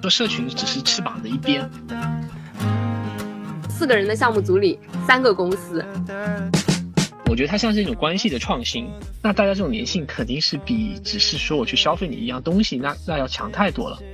做社群只是翅膀的一边。 4个人的项目组里3个公司， 我觉得它像是一种关系的创新。那大家这种粘性肯定是比只是说我去消费你一样东西，那要强太多了。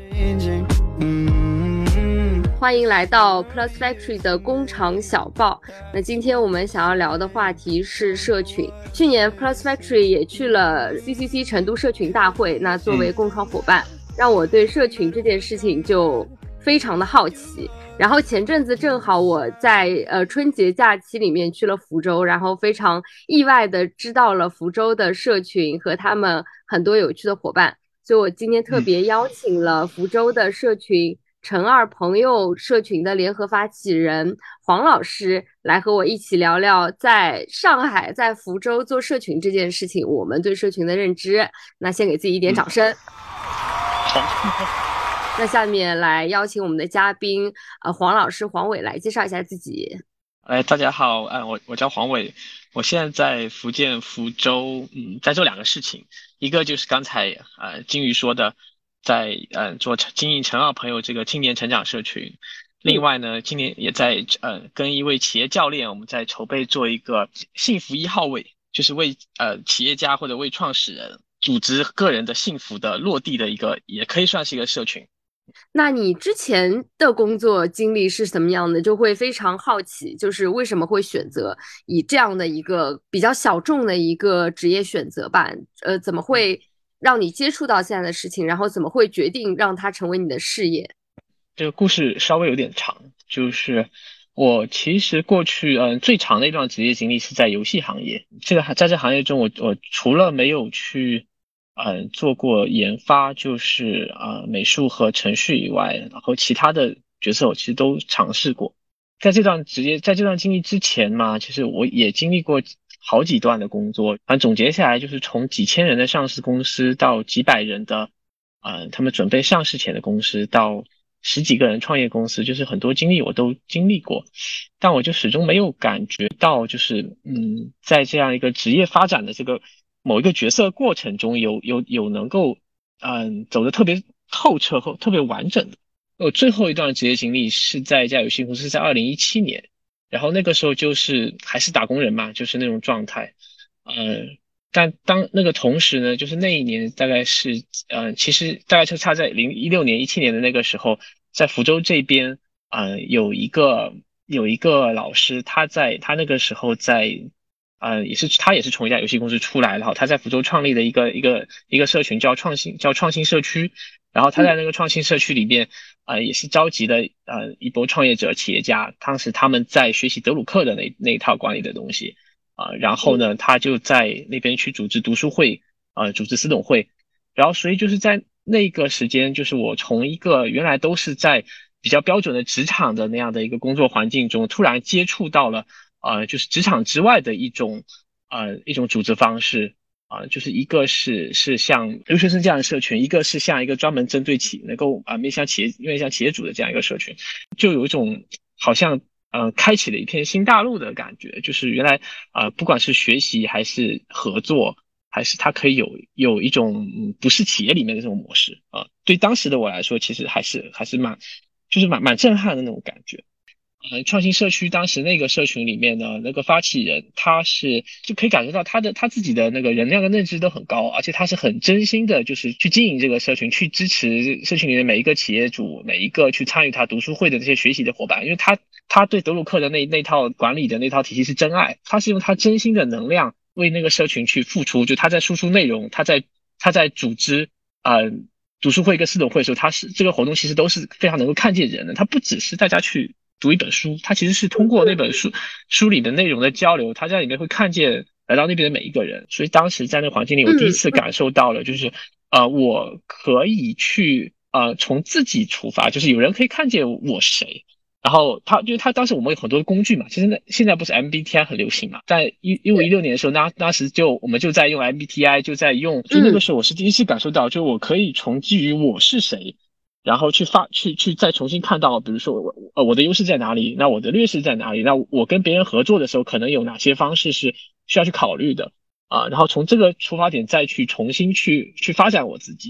欢迎来到 Plus Factory 的工厂小报。那今天我们想要聊的话题是社群。去年 Plus Factory 也去了 CCC 成都社群大会，那作为共创伙伴，让我对社群这件事情就非常的好奇。然后前阵子正好我在春节假期里面去了福州，然后非常意外的知道了福州的社群和他们很多有趣的伙伴，所以我今天特别邀请了福州的社群陈二朋友社群的联合发起人黄老师来和我一起聊聊在上海在福州做社群这件事情，我们对社群的认知。那先给自己一点掌声。 好。 那下面来邀请我们的嘉宾黄老师黄伟来介绍一下自己。 大家好，我叫黄伟，我现在在福建福州，在做2个事情，一个就是刚才金鱼说的，在做经营陈二朋友这个青年成长社群，另外呢，今年也在跟一位企业教练，我们在筹备做一个幸福1号位，就是为企业家或者为创始人组织个人的幸福的落地的一个，也可以算是一个社群。 那你之前的工作经历是什么样的？就会非常好奇，就是为什么会选择以这样的一个比较小众的一个职业选择吧？怎么会让你接触到现在的事情，然后怎么会决定让它成为你的事业？ 这个故事稍微有点长，就是我其实过去最长的一段职业经历是在游戏行业。在这行业中，我除了没有去做过研发，就是美术和程序以外，然后其他的角色我其实都尝试过。在这段经历之前嘛，其实我也经历过好几段的工作，反正总结下来就是从几千人的上市公司到几百人的他们准备上市前的公司，到10几个人创业公司，就是很多经历我都经历过，但我就始终没有感觉到就是在这样一个职业发展的这个某一个角色过程中有能够走得特别透彻和特别完整的。我最后一段职业经历是在一家游戏公司，是在2017年，然后那个时候就是还是打工人嘛，就是那种状态。但当那个同时呢，就是那一年大概是其实大概就差在2016年17年的那个时候，在福州这边有一个老师，他那个时候在他也是从一家游戏公司出来，然后他在福州创立的一个社群叫创新社区，然后他在那个创新社区里边也是召集了一波创业者企业家，当时他们在学习德鲁克的那一套管理的东西然后呢他就在那边去组织读书会组织私董会，然后所以就是在那个时间，就是我从一个原来都是在比较标准的职场的那样的一个工作环境中，突然接触到了就是职场之外的一种组织方式就是一个是像留学生这样的社群，一个是像一个专门针对能够面向企业主的这样一个社群，就有一种好像开启了一片新大陆的感觉，就是原来不管是学习还是合作，还是它可以有一种不是企业里面的这种模式对当时的我来说，其实还是蛮震撼的那种感觉。创新社区当时那个社群里面呢，那个发起人就可以感觉到他自己的那个能量跟认知都很高，而且他是很真心的，就是去经营这个社群，去支持社群里面每一个企业主，每一个去参与他读书会的这些学习的伙伴，因为他对德鲁克的那套管理的那套体系是真爱，他是用他真心的能量为那个社群去付出，就他在输出内容，他在组织读书会跟私董会的时候，这个活动其实都是非常能够看见人的，他不只是大家去读一本书，他其实是通过那本书里的内容的交流，他在里面会看见来到那边的每一个人，所以当时在那个环境里，我第一次感受到了，就是我可以去从自己出发，就是有人可以看见我是谁。然后因为他当时我们有很多工具嘛，其实现在不是 MBTI 很流行嘛，在15、16年的时候，当时我们就在用 MBTI，就那个时候我是第一次感受到，就我可以从基于我是谁，然后去再重新看到，比如说我的优势在哪里，那我的劣势在哪里，那我跟别人合作的时候可能有哪些方式是需要去考虑的然后从这个出发点再去重新去发展我自己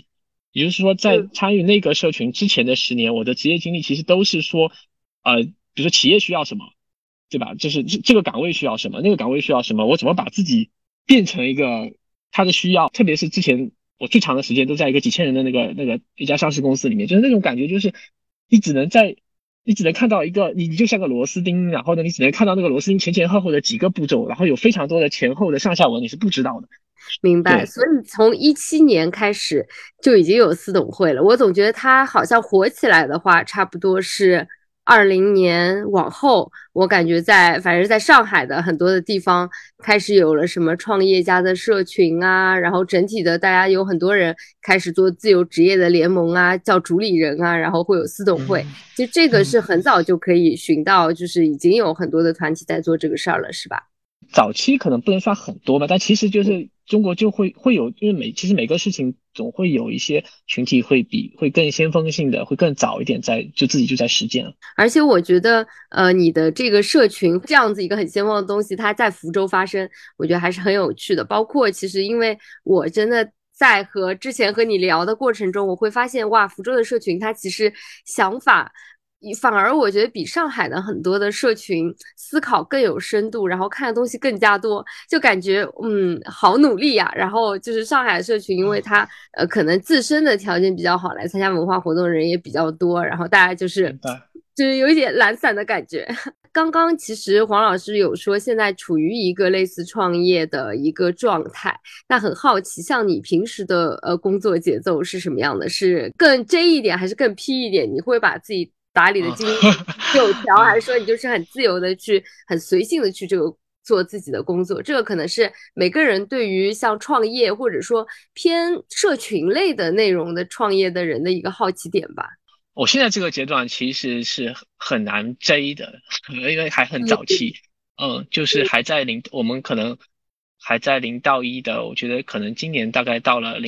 也就是说，在嗯， 参与那个社群之前的10年，我的职业经历其实都是说，比如说企业需要什么，对吧？就是这个岗位需要什么，那个岗位需要什么，我怎么把自己变成一个他的需要。特别是之前我最长的时间都在一个几千人的那个一家上市公司里面，就是那种感觉，就是你只能在你只能看到一个你就像个螺丝钉，然后呢，你只能看到那个螺丝钉前前后后的几个步骤，然后有非常多的前后的上下文你是不知道的。 明白。 对。 所以从17年开始就已经有私董会了。我总觉得它好像火起来的话，差不多是2020年往后，我感觉反正在上海的很多的地方开始有了什么创业家的社群啊，然后整体的大家有很多人开始做自由职业的联盟啊，叫主理人啊，然后会有私董会。 嗯其实这个嗯。 是很早就可以寻到，就是已经有很多的团体在做这个事儿了，是吧？ 早期可能不能算很多吧，但其实就是中国就会有，因为其实每个事情总会有一些群体会更先锋性的，会更早一点自己就在实践了。 而且我觉得，你的这个社群这样子一个很先锋的东西，它在福州发生，我觉得还是很有趣的。包括其实，因为我真的在之前和你聊的过程中，我会发现，哇，福州的社群它其实想法。反而我觉得比上海的很多的社群思考更有深度，然后看的东西更加多，就感觉好努力呀。然后就是上海社群，因为它可能自身的条件比较好，来参加文化活动的人也比较多，然后大家就是明白。 就是有一点懒散的感觉。刚刚其实黄老师有说，现在处于一个类似创业的一个状态，那很好奇，像你平时的工作节奏是什么样的？是更 J 一点，还是更 P 一点？你会把自己打理的嗯。 井井有条，还是说你就是很自由的去、很随性的去做自己的工作？这个可能是每个人对于像创业或者说偏社群类的内容的创业的人的一个好奇点吧。 我现在这个阶段其实是很难追的，因为还很早嗯期。就是我们可能还在0到1的，我觉得可能今年大概到了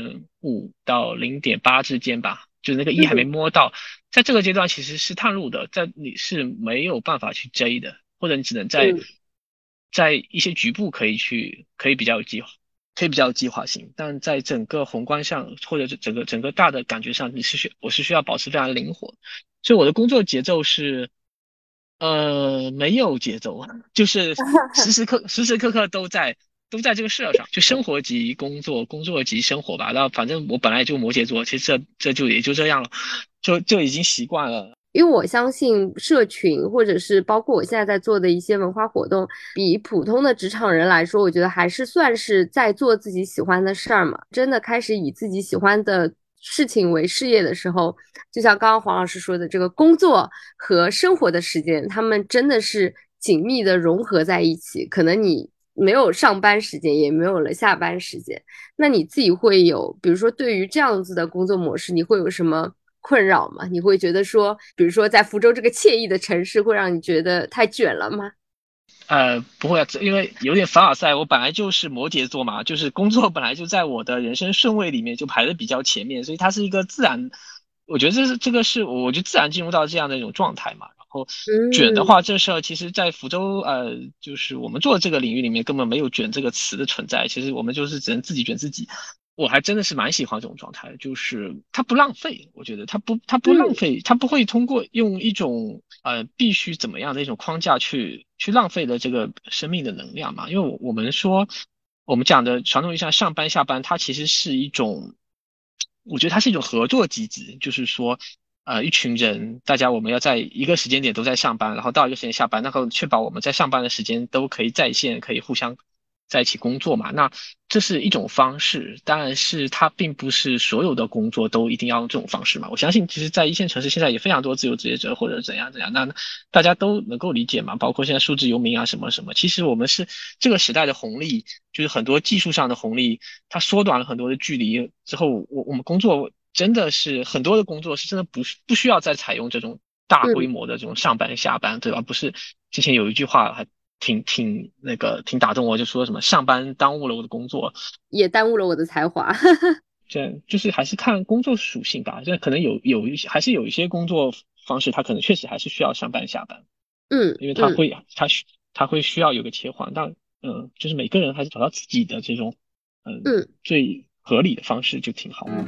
0.5到0.8之间吧，就那个一还没嗯摸到。在这个阶段其实是探路的，你是没有办法去追的，或者你只能嗯在一些局部可以比较有计划。可以比较有计划性，但在整个宏观上或者是整个大的感觉上，我是需要保持非常灵活。所以我的工作节奏是没有节奏，就是时时刻刻都在这个事儿上，就生活即工作，工作即生活吧。那反正我本来就摩羯座，其实这就也就这样了，就已经习惯了。 因为我相信社群，或者是包括我现在在做的一些文化活动，比普通的职场人来说，我觉得还是算是在做自己喜欢的事儿嘛。真的开始以自己喜欢的事情为事业的时候，就像刚刚黄老师说的，这个工作和生活的时间，他们真的是紧密的融合在一起。可能你没有上班时间，也没有了下班时间，那你自己会有，比如说对于这样子的工作模式，你会有什么困扰吗？你会觉得说，比如说在福州这个惬意的城市，会让你觉得太卷了吗？ 不会啊，因为有点凡尔赛，我本来就是摩羯座嘛，就是工作本来就在我的人生顺位里面就排的比较前面，所以它是一个自然，我觉得这个是我就自然进入到这样的一种状态嘛。然后卷的嗯话，这事儿其实在福州，就是我们做的这个领域里面根本没有卷这个词的存在，其实我们就是只能自己卷自己。我还真的是蛮喜欢这种状态，就是它不浪费，我觉得它不浪嗯费，它不会通过用一种必须怎么样的一种框架去浪费了这个生命的能量嘛。因为我们说我们讲的传统意义上上班下班，它其实是一种，我觉得它是一种合作机制，就是说一群人大家我们要在一个时间点都在上班，然后到一个时间下班，然后确保我们在上班的时间都可以在线，可以互相在一起工作嘛。那这是一种方式，当然是它并不是所有的工作都一定要用这种方式嘛。我相信，其实，在一线城市现在也非常多自由职业者或者怎样怎样，那大家都能够理解嘛。包括现在数字游民啊什么什么，其实我们是这个时代的红利，就是很多技术上的红利，它缩短了很多的距离之后，我们工作真的是很多的工作是真的不需要再采用这种大规嗯， 模的这种上班下班，对吧？不是之前有一句话还挺打动我，就说什么上班耽误了我的工作。 也耽误了我的才华。 这就是还是看工作属性吧。这可能有一些工作方式，它可能确实还是需要上班下班，因为嗯嗯它会需要有个切换。但就是每个人还是找到自己的这种嗯。 最合理的方式就挺好的。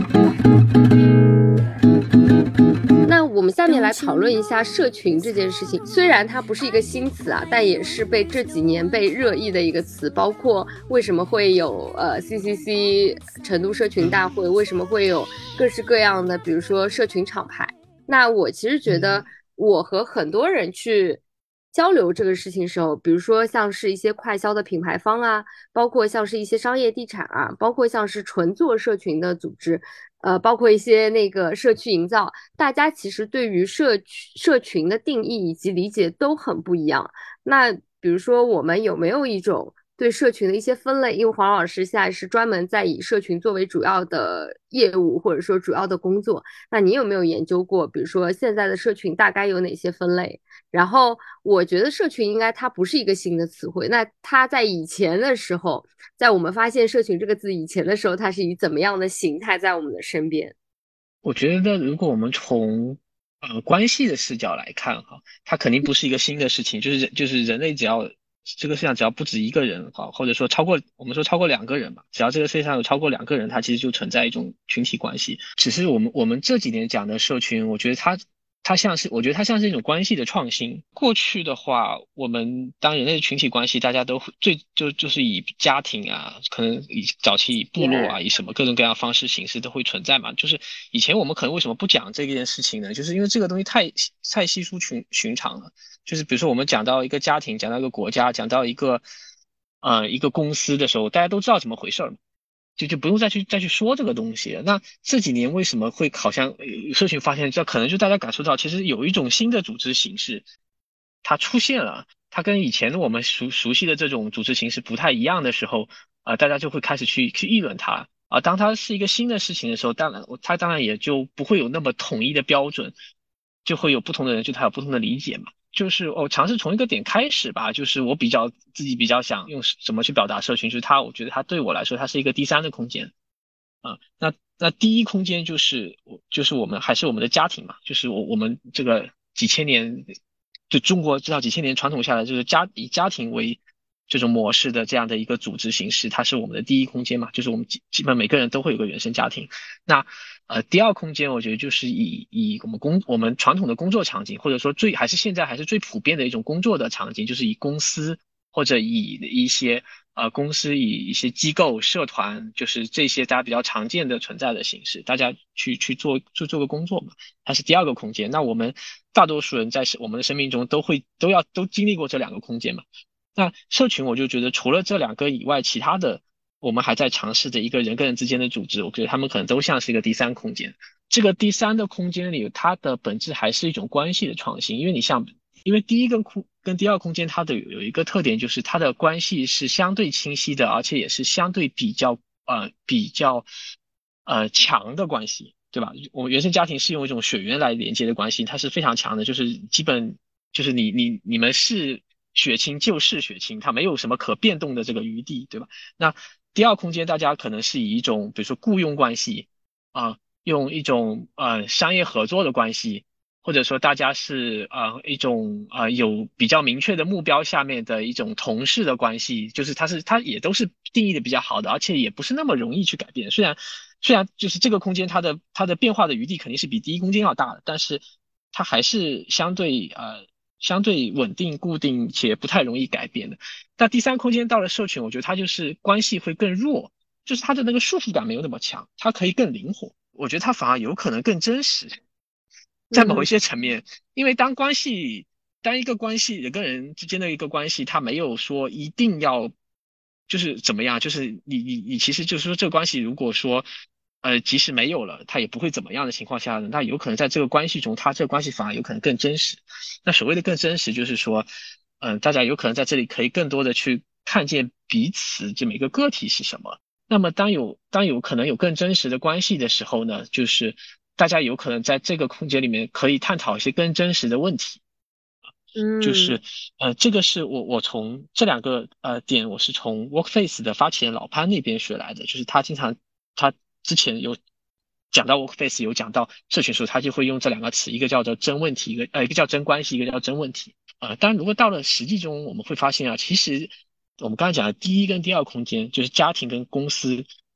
那我们下面来讨论一下社群这件事情。虽然它不是一个新词啊，但也是被这几年被热议的一个词。包括为什么会有CCC 成都社群大会，为什么会有各式各样的，比如说社群厂牌。那我其实觉得，我和很多人去交流这个事情的时候，比如说像是一些快销的品牌方啊，包括像是一些商业地产啊，包括像是纯做社群的组织，包括一些那个社区营造，大家其实对于社群的定义以及理解都很不一样。那比如说，我们有没有一种对社群的一些分类？因为黄老师现在是专门在以社群作为主要的业务，或者说主要的工作，那你有没有研究过，比如说现在的社群大概有哪些分类？然后我觉得社群应该它不是一个新的词汇，那它在以前的时候，在我们发现社群这个字以前的时候，它是以怎么样的形态在我们的身边？ 我觉得如果我们从关系的视角来看哈，它肯定不是一个新的事情，就是人类只要这个世界上只要不止一个人哈，或者说我们说超过两个人吧，只要这个世界上有超过两个人，它其实就存在一种群体关系。只是我们这几年讲的社群，我觉得我觉得它像是一种关系的创新。过去的话，我们当人类的群体关系，大家都就是以家庭啊，可能早期以部落啊，以什么各种各样方式形式都会存在嘛。就是以前我们可能为什么不讲这件事情呢？就是因为这个东西太稀疏寻常了。就是比如说我们讲到一个家庭，讲到一个国家，讲到一个公司的时候，大家都知道怎么回事儿嘛。就不用再去说这个东西了。那这几年为什么会好像社群发现，这可能就大家感受到，其实有一种新的组织形式，它出现了，它跟以前我们熟悉的这种组织形式不太一样的时候，大家就会开始去议论它。当它是一个新的事情的时候，它当然也就不会有那么统一的标准，就会有不同的人，就他有不同的理解嘛。就是尝试从一个点开始吧，就是自己比较想用什么去表达社群，就是我觉得它对我来说，它是一个第三的空间。那第一空间就是我们还是我们的家庭嘛，就是我们这个几千年，就中国至少几千年传统下来，就是以家庭为这种模式的这样的一个组织形式，它是我们的第一空间嘛，就是我们基本每个人都会有个原生家庭。那第二空间，我觉得就是以我们传统的工作场景，或者说现在还是最普遍的一种工作的场景，就是以公司或者以一些公司以一些机构、社团，就是这些大家比较常见的存在的形式，大家去做个工作嘛，它是第二个空间。那我们大多数人在我们的生命中都经历过这两个空间嘛。那社群我就觉得除了这两个以外，其他的我们还在尝试着一个人跟人之间的组织，我觉得他们可能都像是一个第三空间。这个第三的空间里，它的本质还是一种关系的创新，因为第一跟第二空间它的有一个特点，就是它的关系是相对清晰的，而且也是相对比较强的关系，对吧？我们原生家庭是用一种血缘来连接的关系，它是非常强的，就是基本就是你们是血亲就是血亲，它没有什么可变动的这个余地，对吧？那第二空间大家可能是以一种比如说雇佣关系用一种商业合作的关系。或者说大家是一种有比较明确的目标下面的一种同事的关系，就是它也都是定义的比较好的，而且也不是那么容易去改变。虽然就是这个空间它的变化的余地肯定是比第一空间要大的，但是它还是相对稳定固定且不太容易改变的。那第三空间到了社群，我觉得它就是关系会更弱，就是它的那个束缚感没有那么强，它可以更灵活。我觉得它反而有可能更真实。在某一些层面，因为当一个关系人跟人之间的一个关系，它没有说一定要就是怎么样，就是你其实就是说这个关系如果说即使没有了，它也不会怎么样的情况下呢，那有可能在这个关系中，它这个关系反而有可能更真实。那所谓的更真实，就是说大家有可能在这里可以更多的去看见彼此这每个个体是什么。那么当有可能有更真实的关系的时候呢，就是大家有可能在这个空间里面可以探讨一些更真实的问题。就是这个是我从这两个点，我是从 Workface 的发起人老潘那边学来的，就是他之前有讲到 Workface 有讲到社群时候，他就会用这两个词，一个叫做真问题，一个叫真关系，一个叫真问题。当然如果到了实际中，我们会发现其实我们刚才讲的第一跟第二空间，就是家庭跟公司，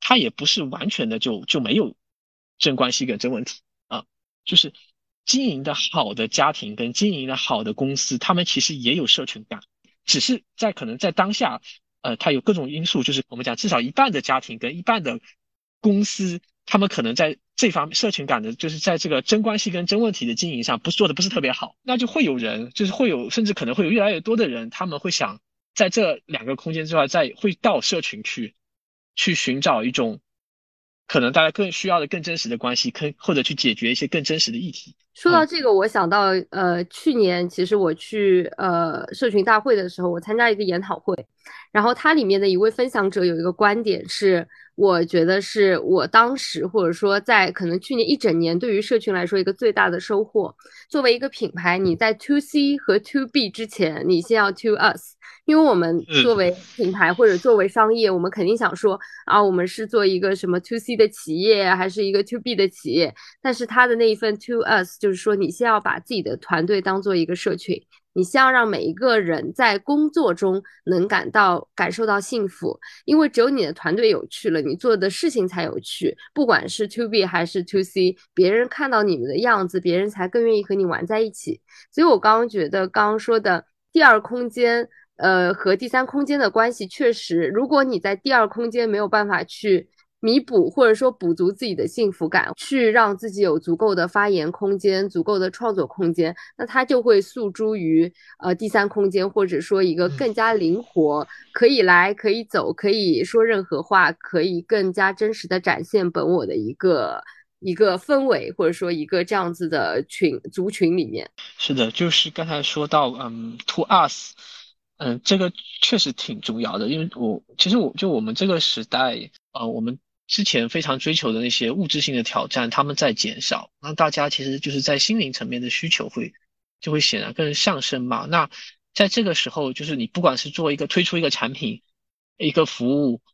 它也不是完全的就没有真关系跟真问题啊，就是经营的好的家庭跟经营的好的公司，他们其实也有社群感，只是可能在当下，它有各种因素，就是我们讲至少一半的家庭跟一半的公司，他们可能在这方面社群感的，就是在这个真关系跟真问题的经营上，做的不是特别好，那就会有人，就是会有，甚至可能会有越来越多的人，他们会想在这两个空间之外，会到社群去寻找一种可能大家更需要的更真实的关系，或者去解决一些更真实的议题。 说到这个，我想到去年其实我去社群大会的时候，我参加一个研讨会，然后它里面的一位分享者有一个观点是，我觉得是我当时或者说在可能去年一整年对于社群来说一个最大的收获。作为一个品牌，你在 To C 和 To B 之前，你先要 To Us。因为我们作为品牌或者作为商业，我们肯定想说啊，我们是做一个什么 To C 的企业，还是一个 To B 的企业？但是他的那一份 To Us 就是说，你先要把自己的团队当做一个社群，你先要让每一个人在工作中能感受到幸福，因为只有你的团队有趣了，你做的事情才有趣。不管是 To B 还是 To C，别人看到你们的样子，别人才更愿意和你玩在一起。所以我刚刚觉得刚刚说的第二空间。和第三空间的关系确实，如果你在第二空间没有办法去弥补或者说补足自己的幸福感，去让自己有足够的发言空间、足够的创作空间，那它就会诉诸于第三空间，或者说一个更加灵活，可以来可以走，可以说任何话，可以更加真实的展现本我的一个氛围，或者说一个这样子的族群里面。 是的，就是刚才说到To Us。这个确实挺重要的，因为其实我们这个时代，我们之前非常追求的那些物质性的挑战，他们在减少，那大家其实就是在心灵层面的需求就会显然更上升嘛。那在这个时候，就是你不管是推出一个产品、一个服务，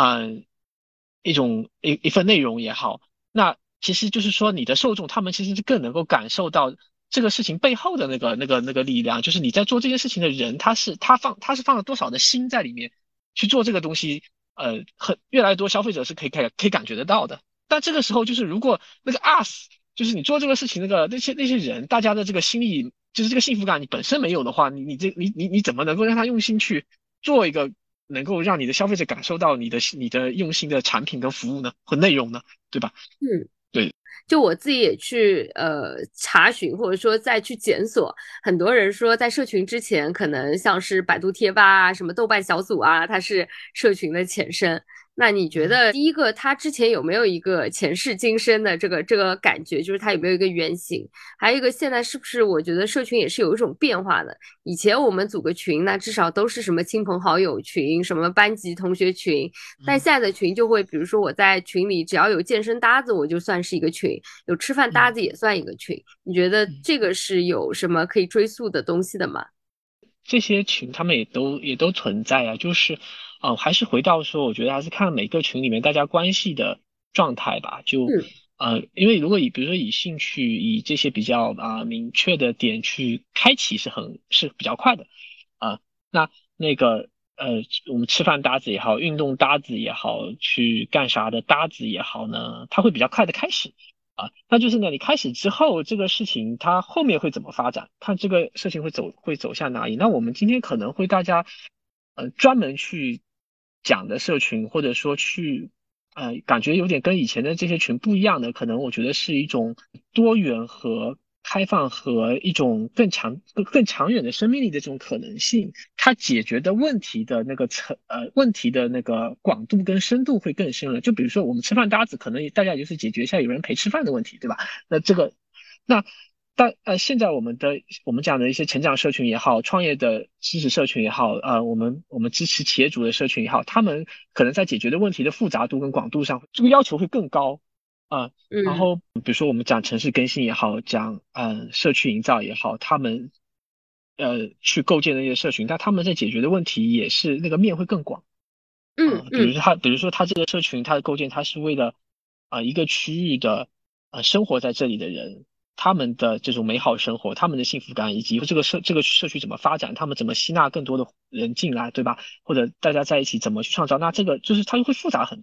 一份内容也好，那其实就是说你的受众他们其实是更能够感受到这个事情背后的那个力量，就是你在做这件事情的人，他是放了多少的心在里面去做这个东西，越来越多消费者是可以感觉得到的。但这个时候就是如果那个 us，就是你做这个事情那些人，大家的这个心理就是这个幸福感你本身没有的话，你怎么能够让他用心去做一个能够让你的消费者感受到你的用心的产品跟服务呢和内容呢，对吧？ 嗯。 对。 就我自己也去查询，或者说再去检索，很多人说在社群之前，可能像是百度贴吧啊、什么豆瓣小组啊，它是社群的前身。那你觉得第一个，它之前有没有一个前世今生的这个感觉，就是它有没有一个原型？还有一个，现在是不是我觉得社群也是有一种变化的？以前我们组个群，那至少都是什么亲朋好友群、什么班级同学群，但现在的群就会，比如说我在群里只要有健身搭子，我就算是一个群；有吃饭搭子也算一个群。你觉得这个是有什么可以追溯的东西的吗？ 这些群他们也都存在啊，就是，还是回到说，我觉得还是看每个群里面大家关系的状态吧。 嗯因为如果比如说以兴趣以这些比较明确的点去开启是比较快的，啊、那那个我们吃饭搭子也好，运动搭子也好，去干啥的搭子也好呢，它会比较快的开始。那就是呢，你开始之后，这个事情它后面会怎么发展？看这个事情会走向哪里？那我们今天可能会大家，专门去讲的社群，或者说感觉有点跟以前的这些群不一样的，可能我觉得是一种多元和开放和一种更长远的生命力的这种可能性。它解决的问题的那个广度跟深度会更深了。就比如说我们吃饭搭子，可能大家也就是解决一下有人陪吃饭的问题，对吧？那这个，那现在我们讲的一些成长社群也好，创业的知识社群也好，我们支持企业主的社群也好，他们可能在解决的问题的复杂度跟广度上，这个要求会更高。然嗯后比如说我们讲城市更新也好，讲社区营造也好，他们去构建的那些社群，但他们在解决的问题也是那个面会更广。 嗯比如说他这个社群，它的构建，它是为了一个区域的生活在这里的人，他们的这种美好生活，他们的幸福感，以及这个社区怎么发展，他们怎么吸纳更多的人进来，对吧？或者大家在一起怎么去创造，那这个就是它就会复杂很多，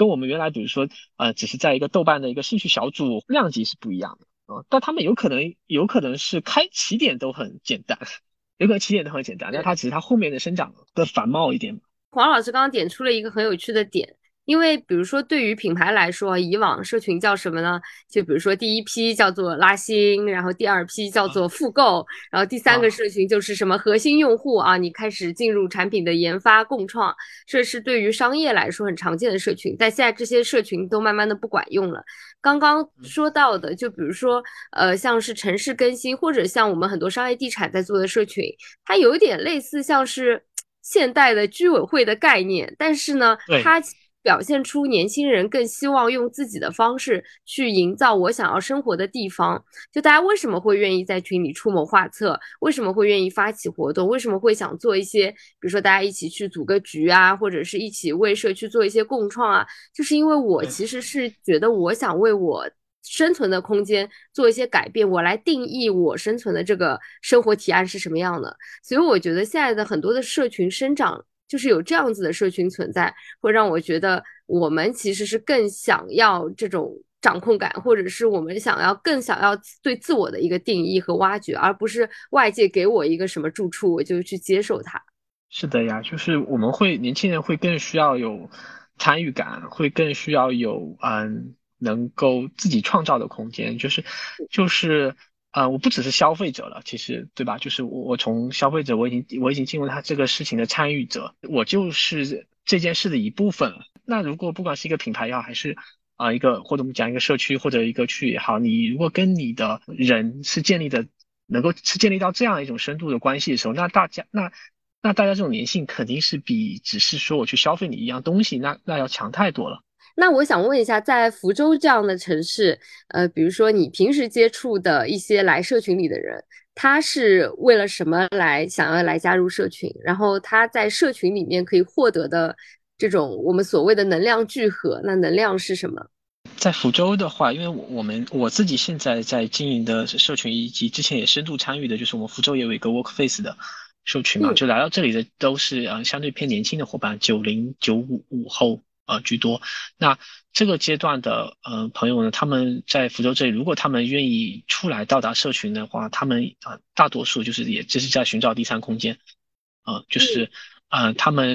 跟我们原来比如说只是在一个豆瓣的一个兴趣小组量级是不一样的但他们有可能是起点都很简单，有可能起点都很简单，但它只是它后面的生长的繁茂一点。 黄老师刚刚点出了一个很有趣的点，因为比如说对于品牌来说，以往社群叫什么呢？就比如说第一批叫做拉新，然后第二批叫做复购，然后第三个社群就是什么核心用户啊，你开始进入产品的研发共创，这是对于商业来说很常见的社群，但现在这些社群都慢慢的不管用了。刚刚说到的，就比如说像是城市更新，或者像我们很多商业地产在做的社群，它有一点类似像是现代的居委会的概念，但是呢，它表现出年轻人更希望用自己的方式去营造我想要生活的地方。就大家为什么会愿意在群里出谋划策？为什么会愿意发起活动？为什么会想做一些，比如说大家一起去组个局啊，或者是一起为社区做一些共创啊？就是因为我其实是觉得我想为我生存的空间做一些改变，我来定义我生存的这个生活提案是什么样的。所以我觉得现在的很多的社群生长，就是有这样子的社群存在，会让我觉得我们其实是更想要这种掌控感，或者是我们更想要对自我的一个定义和挖掘，而不是外界给我一个什么住处，我就去接受它。 是的呀，就是年轻人会更需要有参与感，会更需要有能够自己创造的空间，就是我不只是消费者了，其实对吧？就是我从消费者，我已经进入他这个事情的参与者，我就是这件事的一部分了。那如果不管是一个品牌也好，还是或者我们讲一个社区或者一个区也好，你如果跟你的人是能够是建立到这样一种深度的关系的时候，那大家这种粘性肯定是比只是说我去消费你一样东西，那要强太多了。 那我想问一下，在福州这样的城市，比如说你平时接触的一些来社群里的人，他是为了什么想要来加入社群？然后他在社群里面可以获得的这种我们所谓的能量聚合，那能量是什么？ 在福州的话，因为我自己现在在经营的社群，以及之前也深度参与的，就是我们福州也有一个 Workface 的社群嘛，就来到这里的都是相对偏年轻的伙伴，90、95、5后居多。那这个阶段的朋友呢，他们在福州这里，如果他们愿意出来到达社群的话，他们大多数也就是在寻找第三空间，就是他们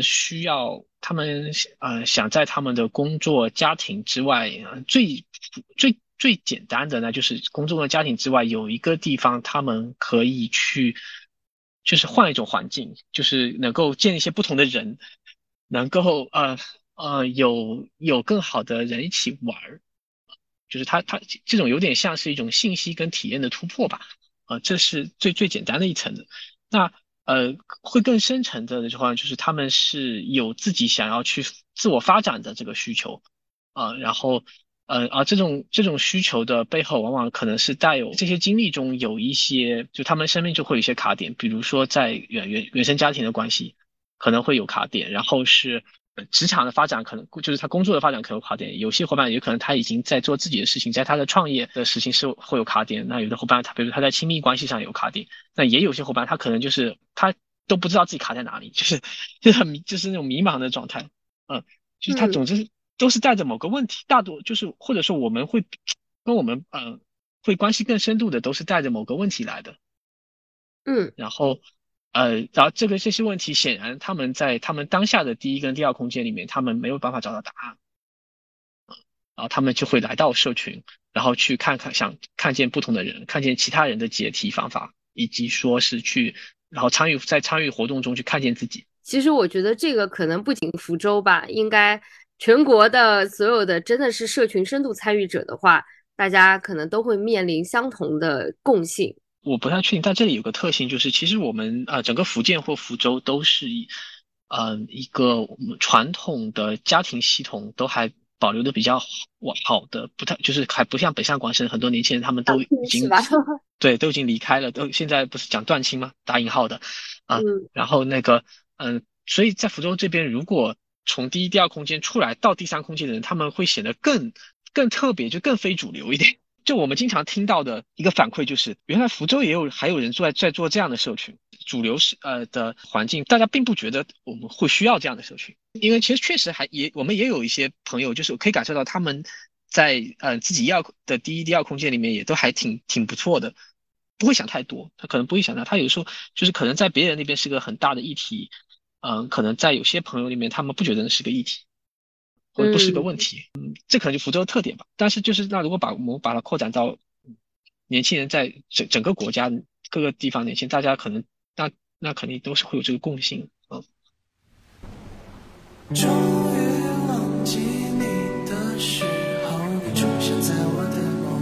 想在他们的工作家庭之外，最简单的呢，就是工作和家庭之外有一个地方他们可以去，就是换一种环境，就是能够见一些不同的人，能够有更好的人一起玩儿，就是它这种有点像是一种信息跟体验的突破吧，这是最简单的一层的。那会更深层的话，就是他们是有自己想要去自我发展的这个需求，然后而这种需求的背后，往往可能是带有这些经历中有一些，就他们身边就会有一些卡点，比如说在原生家庭的关系可能会有卡点，然后是职场的发展可能就是他工作的发展可能有卡点，有些伙伴有可能他已经在做自己的事情，在他的创业的事情是会有卡点，那有的伙伴比如他在亲密关系上有卡点，那也有些伙伴他可能就是他都不知道自己卡在哪里，就是那种迷茫的状态，就是他总之都是带着某个问题，大多就是或者说我们会跟我们会关系更深度的都是带着某个问题来的，然后这些问题显然他们在他们当下的第一跟第二空间里面，他们没有办法找到答案，然后他们就会来到社群，然后去想看见不同的人，看见其他人的解题方法，以及说是然后在参与活动中去看见自己。 其实我觉得这个可能不仅福州吧，应该全国的所有的真的是社群深度参与者的话，大家可能都会面临相同的共性。 我不太确定，但这里有个特性，就是其实我们整个福建或福州都是一个我们传统的家庭系统都还保留的比较好的，就是还不像北上广深很多年轻人他们都已经对都已经离开了，现在不是讲断亲吗？打引号的然后所以在福州这边，如果从第一、第二空间出来到第三空间的人，他们会显得更特别，就更非主流一点。就我们经常听到的一个反馈就是，原来福州还有人在做这样的社群， 主流的环境，大家并不觉得我们会需要这样的社群，因为其实确实我们也有一些朋友，就是可以感受到他们在自己要的第一、第二空间里面也都还挺不错的，不会想太多，他可能不会想到，他有时候就是可能在别人那边是个很大的议题，可能在有些朋友里面他们不觉得那是个议题，或者不是个问题，这可能就福州的特点吧。但是就是那如果我们把它扩展到年轻人在整个国家各个地方年轻人，大家可能那肯定都是会有这个共性，终于忘记你的时候，你出现在我的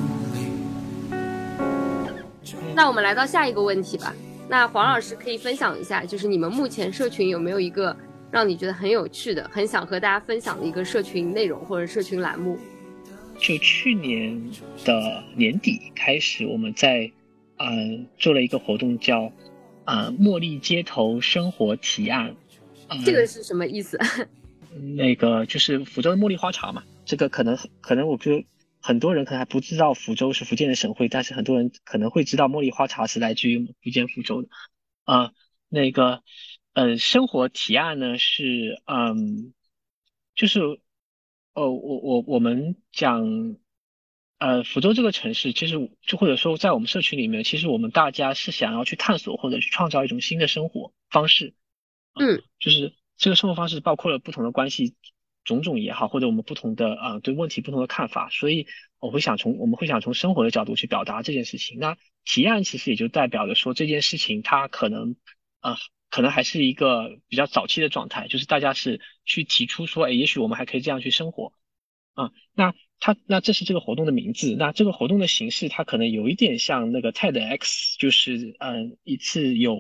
梦里。那我们来到下一个问题吧。那黄老师可以分享一下，就是你们目前社群有没有一个让你觉得很有趣的、很想和大家分享的一个社群内容或者社群栏目？ 就去年的年底开始，我们在做了一个活动叫茉莉街头生活提案。 这个是什么意思？ 那个就是福州的茉莉花茶嘛，这个可能我觉得很多人可能还不知道福州是福建的省会，但是很多人可能会知道茉莉花茶是来自于福建福州的。那个生活提案呢是就是我们讲福州这个城市，其实就或者说在我们社区里面，其实我们大家是想要去探索或者去创造一种新的生活方式。就是这个生活方式包括了不同的关系种种也好，或者我们不同的对问题不同的看法，所以我们会想从生活的角度去表达这件事情。那提案其实也就代表了说这件事情它可能还是一个比较早期的状态，就是大家是去提出说，也许我们还可以这样去生活。那这是这个活动的名字。那这个活动的形式，它可能有一点像那个 TEDx， 就是一次有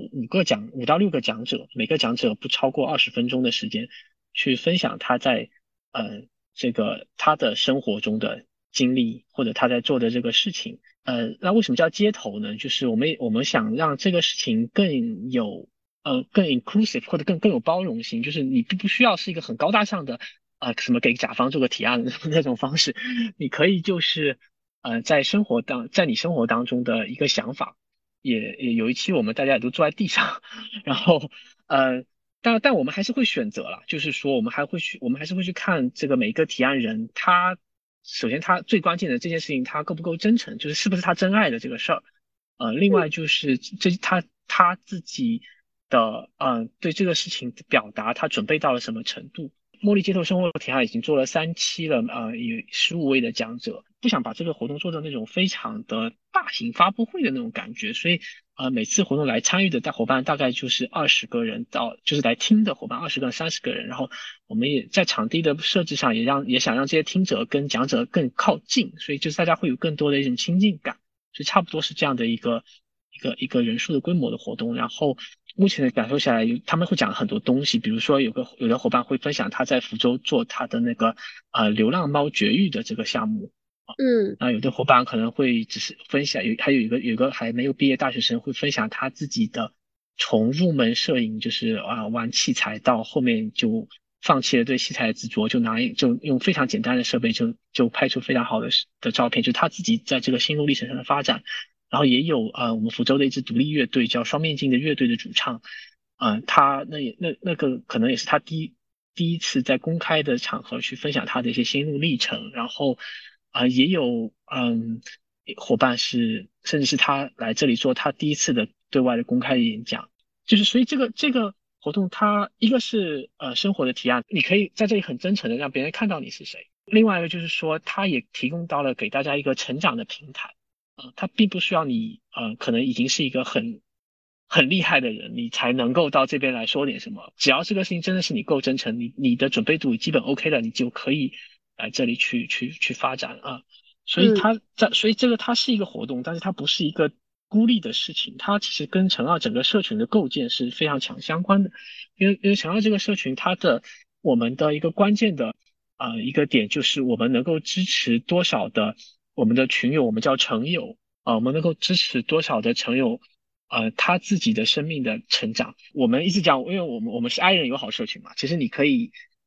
5到6个讲者，每个讲者不超过20分钟的时间，去分享他在他的生活中的经历，或者他在做的这个事情。那为什么叫街头呢？就是我们想让这个事情更有更 inclusive， 或者更有包容性，就是你并不需要是一个很高大上的什么给甲方做个提案的那种方式，你可以就是在你生活当中的一个想法。也有一期我们大家也都坐在地上，然后但我们还是会选择了，就是说我们还是会去看这个每一个提案人，首先他最关键的这件事情他够不够真诚，就是是不是他真爱的这个事儿。另外就是他自己的对这个事情的表达，他准备到了什么程度。茉莉街头生活提案已经做了3期了，有15位的讲者，不想把这个活动做成那种非常的大型发布会的那种感觉，所以每次活动来参与的伙伴大概就是20个人就是来听的伙伴20个人、30个人，然后我们也在场地的设置上也想让这些听者跟讲者更靠近，所以就是大家会有更多的一种亲近感，所以差不多是这样的一个人数的规模的活动。然后目前的感受下来，他们会讲很多东西，比如说有的伙伴会分享他在福州做他的那个流浪猫绝育的这个项目。有的伙伴可能会只是分享，还有一个还没有毕业大学生会分享他自己的从入门摄影，就是玩器材到后面就放弃了对器材的执着，就用非常简单的设备就拍出非常好的照片，就他自己在这个心路历程上的发展。然后也有我们福州的一支独立乐队叫双面镜的乐队的主唱，他那个可能也是他第一次在公开的场合去分享他的一些心路历程。然后也有伙伴甚至是他来这里做他第一次的对外的公开演讲。就是所以这个活动它一个是生活的提案，你可以在这里很真诚的让别人看到你是谁。另外一个就是说它也提供到了给大家一个成长的平台。它并不需要你可能已经是一个很厉害的人，你才能够到这边来说点什么。只要这个事情真的是你够真诚，你的准备度基本 OK 了，你就可以来这里去发展啊。所以这个它是一个活动，但是它不是一个孤立的事情，它其实跟陈二整个社群的构建是非常强相关的。因为陈二这个社群，我们的一个关键的一个点就是我们能够支持多少的我们的群友，我们叫成友我们能够支持多少的成友他自己的生命的成长。我们一直讲，因为我们是 I 人友好社群嘛，其实你可以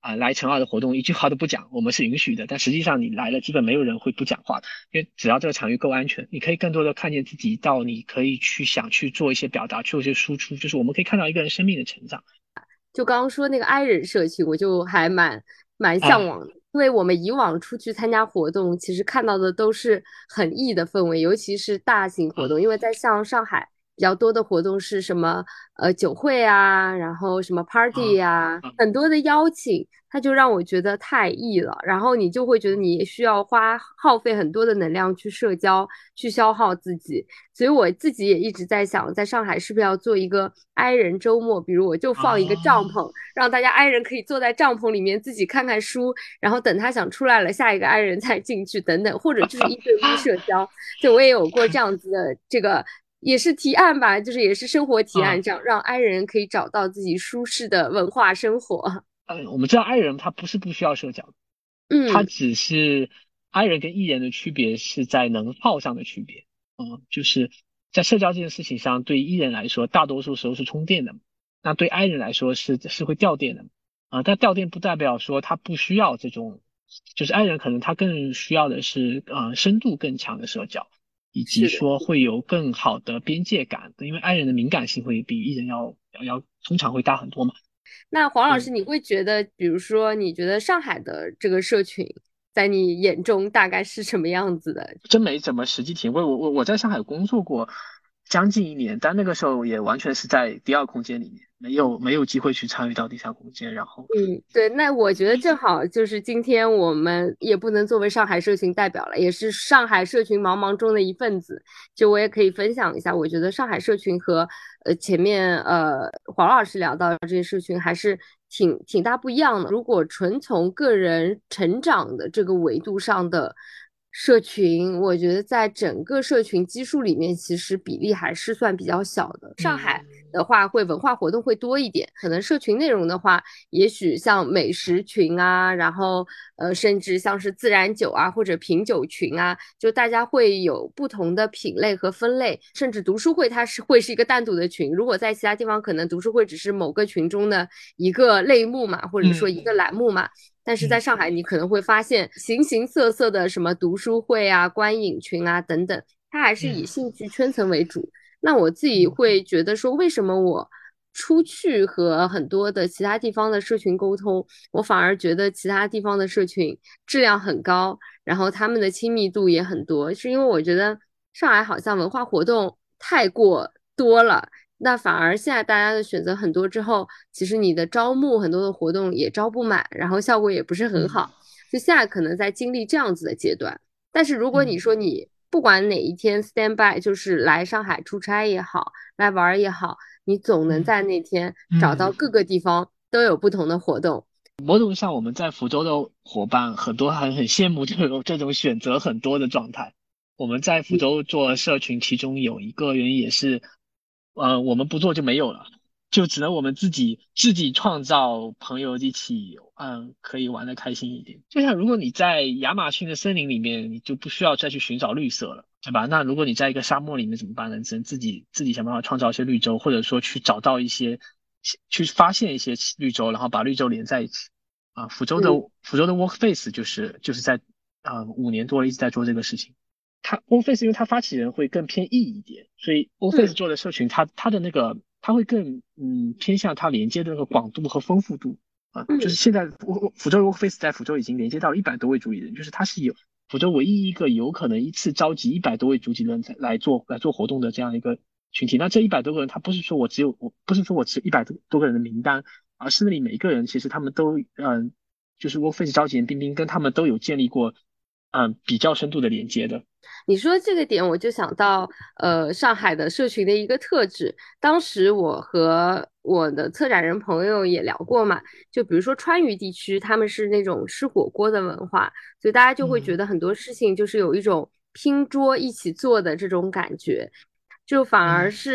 来乘2的活动一句话都不讲，我们是允许的。但实际上你来了，基本没有人会不讲话的，因为只要这个场域够安全，你可以更多的看见自己，到你可以去想去做一些表达，去做一些输出，就是我们可以看到一个人生命的成长。 就刚刚说那个 i 人社区，我就还蛮向啊往的，因为我们以往出去参加活动，其实看到的都是很 E 的氛围，尤其是大型活动，因为在像上海比较多的活动是什么酒会啊，然后什么 party 啊呀、 啊很多的邀请，它就让我觉得太 E 了，然后你就会觉得你需要耗费很多的能量去社交，去消耗自己。所以我自己也一直在想，在上海是不是要做一个 i 人周末，比如我就放一个帐啊！ 篷，让大家 i 人可以坐在帐篷里面自己看看书，然后等他想出来了，下一个 i 人再进去等等，或者就是1对1社交。就我也有过这样子的这个。也是提案吧，就是也是生活提案， 啊， 这样让 i 人可以找到自己舒适的文化生活。 我们知道 I 人他不是不需要社交，他嗯， 只是 I 人跟 E 人的区别是在能耗上的区别。就是在社交这件事情上，对 E 人来说，大多数时候是充电的，那对 I 人来说是会掉电的。但掉电不代表说他不需要这种，就是 I 人可能他更需要的是深度更强的社交，以及是的。 说会有更好的边界感，因为 I 人的敏感性会比 E 人要通常会大很多嘛。 那黄老师， 嗯。 你会觉得，比如说，你觉得上海的这个社群，在你眼中大概是什么样子的？ 真没怎么实际体会。我在上海工作过将近1年，但那个时候也完全是在第二空间里面，没有机会去参与到第三空间。然后， 嗯，对，那我觉得正好就是今天我们也不能作为上海社群代表了，也是上海社群茫茫中的一份子。就我也可以分享一下，我觉得上海社群和前面黄老师聊到的这些社群还是挺大不一样的。如果纯从个人成长的这个维度上的社群，我觉得在整个社群基数里面，其实比例还是算比较小的。上海嗯的话，会文化活动会多一点，可能社群内容的话，也许像美食群啊，然后甚至像是自然酒啊或者品酒群啊，就大家会有不同的品类和分类，甚至读书会它会是一个单独的群。如果在其他地方，可能读书会只是某个群中的一个类目嘛，或者说一个嗯栏目嘛。但是在嗯上海，你可能会发现形形色色的什么读书会啊、观影群啊等等，它还是以嗯兴趣圈层为主。那我自己嗯会觉得说，为什么我出去和很多的其他地方的社群沟通，我反而觉得其他地方的社群质量很高，然后他们的亲密度也很多，是因为我觉得上海好像文化活动太过多了。那反而现在大家的选择很多之后，其实你的招募很多的活动也招不满，然后效果也不是很嗯好。就现在可能在经历这样子的阶段。但是如果你嗯说你不管哪一天 stand by，就是来上海出差也好，来玩也好，你总能嗯在那天找到嗯， 各个地方都有不同的活动。 某种上我们在福州的伙伴很多，很羡慕这种选择很多的状态。我们在福州做社群，其中有一个原因也是，我们不做就没有了，就只能我们自己创造朋友一起，可以玩的开心一点。就像如果你在亚马逊的森林里面，你就不需要再去寻找绿色了，对吧？那如果你在一个沙漠里面怎么办呢？只能自己想办法创造一些绿洲，或者说去找到一些，去发现一些绿洲，然后把绿洲连在一起。 嗯福州的 Workface 就是在5年多了一直在做这个事情。Workface 因为它发起人会更偏 E 一点，所以 Workface 嗯做的社群它的那个它会更偏向它连接的那个广度和丰富度。就是嗯现在福州 Workface 在福州已经连接到了100多位主理人，就是它是有福州唯一一个有可能一次召集100多位主理人来做活动的这样一个群体。那这100多个人，他不是说我只有100多个人的名单，而是那里每一个人其实他们都就是 Workface 召集人冰冰跟他们都有建立过比较深度的连接的。 你说这个点，我就想到，上海的社群的一个特质。当时我和我的策展人朋友也聊过嘛，就比如说川渝地区，他们是那种吃火锅的文化，所以大家就会觉嗯得很多事情就是有一种拼桌一起做的这种感觉。就反而嗯是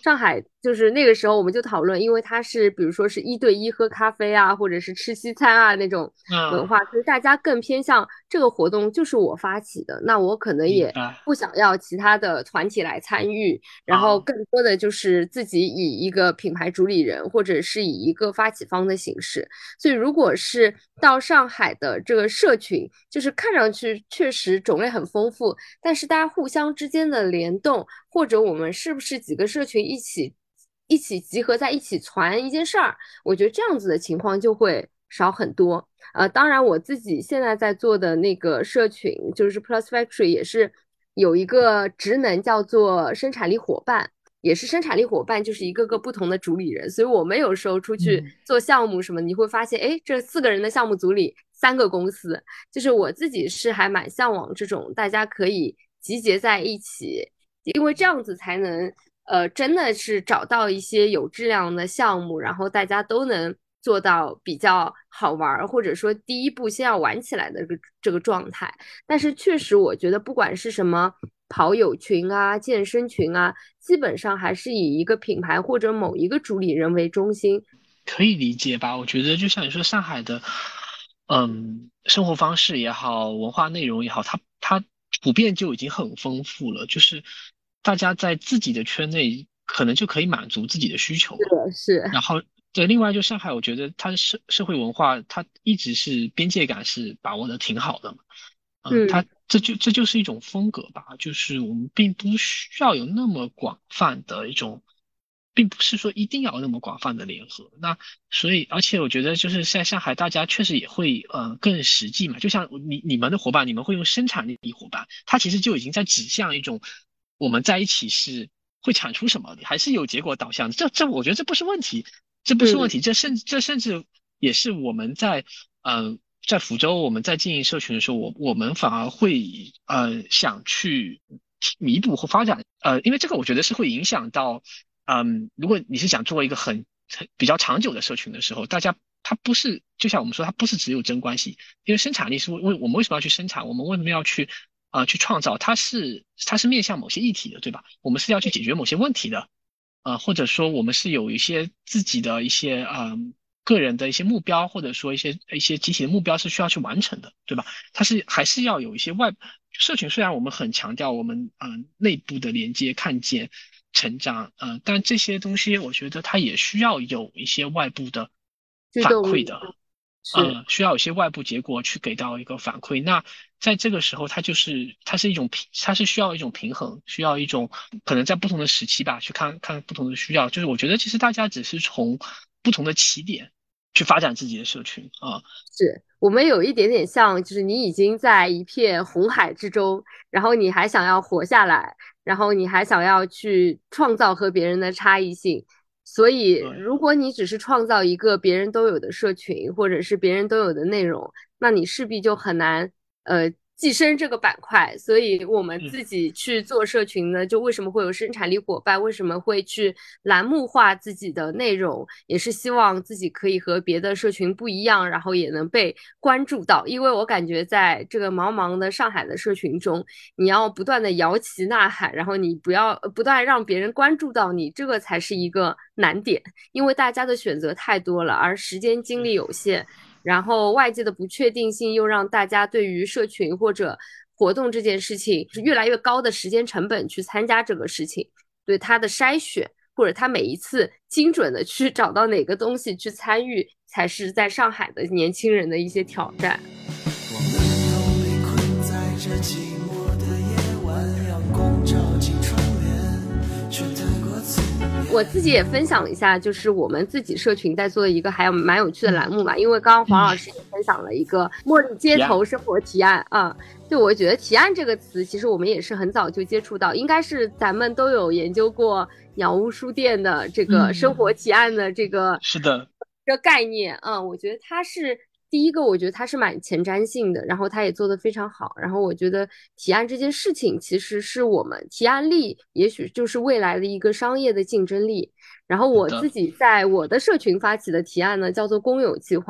上海就是那个时候我们就讨论，因为它是比如说是1对1喝咖啡啊，或者是吃西餐啊那种文嗯， 化，所以大家更偏向这个活动就是我发起的，那我可能也明白不想要其他的团体来参与，然后啊。 更多的就是自己以一个品牌主理人或者是以一个发起方的形式。所以如果是到上海的这个社群，就是看上去确实种类很丰富，但是大家互相之间的联动，或者我们是不是几个社群一起集合在一起传一件事儿，我觉得这样子的情况就会少很多。当然我自己现在在做的那个社群，就是 Plus Factory 也是有一个职能叫做生产力伙伴。也是生产力伙伴，就是一个个不同的主理人，所以我们有时候出去嗯。 做项目什么，你会发现，哎，这4个人的项目组里3个公司，就是我自己是还蛮向往这种大家可以集结在一起，因为这样子才能真的是找到一些有质量的项目，然后大家都能做到比较好玩，或者说第一步先要玩起来的这个状态。但是确实，我觉得不管是什么跑友群啊、健身群啊，基本上还是以一个品牌或者某一个主理人为中心。 可以理解吧？我觉得就像你说，上海的，生活方式也好，文化内容也好，它普遍就已经很丰富了，就是大家在自己的圈内可能就可以满足自己的需求了。 是， 然后对，另外就上海，我觉得它的社会文化，它一直是边界感是把握的挺好的嘛。 嗯， 它这就是一种风格吧，就是我们并不需要有那么广泛的一种，并不是说一定要有那么广泛的联合。那所以，而且我觉得就是在上海，大家确实也会更实际嘛。就像你们的伙伴，你们会用生产力伙伴，它其实就已经在指向一种我们在一起是会产出什么，还是有结果导向的。我觉得这不是问题，这不是问嗯， 题，这甚至也是我们在在福州我们在经营社群的时候，我们反而会想去弥补和发展因为这个我觉得是会影响到如果你是想做一个很比较长久的社群的时候，大家它不是就像我们说，它不是只有真关系，因为生产力是我们为什么要去生产，我们为什么要去创造，它是面向某些议题的，对吧？我们是要去解决某些问题的。或者说我们是有一些自己的一些个人的一些目标，或者说一些集体的目标是需要去完成的，对吧？它还是要有一些社群，虽然我们很强调我们内部的连接、看见、成长，但这些东西我觉得它也需要有一些外部的驱动力反馈的。 是。 需要有些外部结果去给到一个反馈。那在这个时候，它是需要一种平衡，需要一种可能在不同的时期吧，去看看不同的需要。就是我觉得其实大家只是从不同的起点去发展自己的社群啊。 是我们有一点点像，就是你已经在一片红海之中，然后你还想要活下来，然后你还想要去创造和别人的差异性。所以， 对， 如果你只是创造一个别人都有的社群，或者是别人都有的内容，那你势必就很难跻身这个板块。所以我们嗯。 自己去做社群呢，就为什么会有生产力伙伴，为什么会去栏目化自己的内容，也是希望自己可以和别的社群不一样，然后也能被关注到。因为我感觉在这个茫茫的上海的社群中，你要不断的摇旗呐喊，然后你不要不断让别人关注到你，这个才是一个难点。因为大家的选择太多了，而时间精力有限，然后外界的不确定性又让大家对于社群或者活动这件事情是越来越高的时间成本去参加这个事情，对它的筛选或者他每一次精准的去找到哪个东西去参与，才是在上海的年轻人的一些挑战。 我们都被困在这寂寞的夜晚，阳光照进窗帘，却太过刺眼。 我自己也分享一下，就是我们自己社群在做一个还有蛮有趣的栏目嘛，因为刚刚黄老师也分享了一个茉莉街头生活提案啊，就我觉得提案这个词，其实我们也是很早就接触到，应该是咱们都有研究过鸟屋书店的这个生活提案的这个是的。 概念啊，我觉得它是第一个，我觉得它是蛮前瞻性的，然后它也做得非常好，然后我觉得提案这件事情其实是我们提案力，也许就是未来的一个商业的竞争力。然后我自是的。 己在我的社群发起的提案呢，叫做公有计划。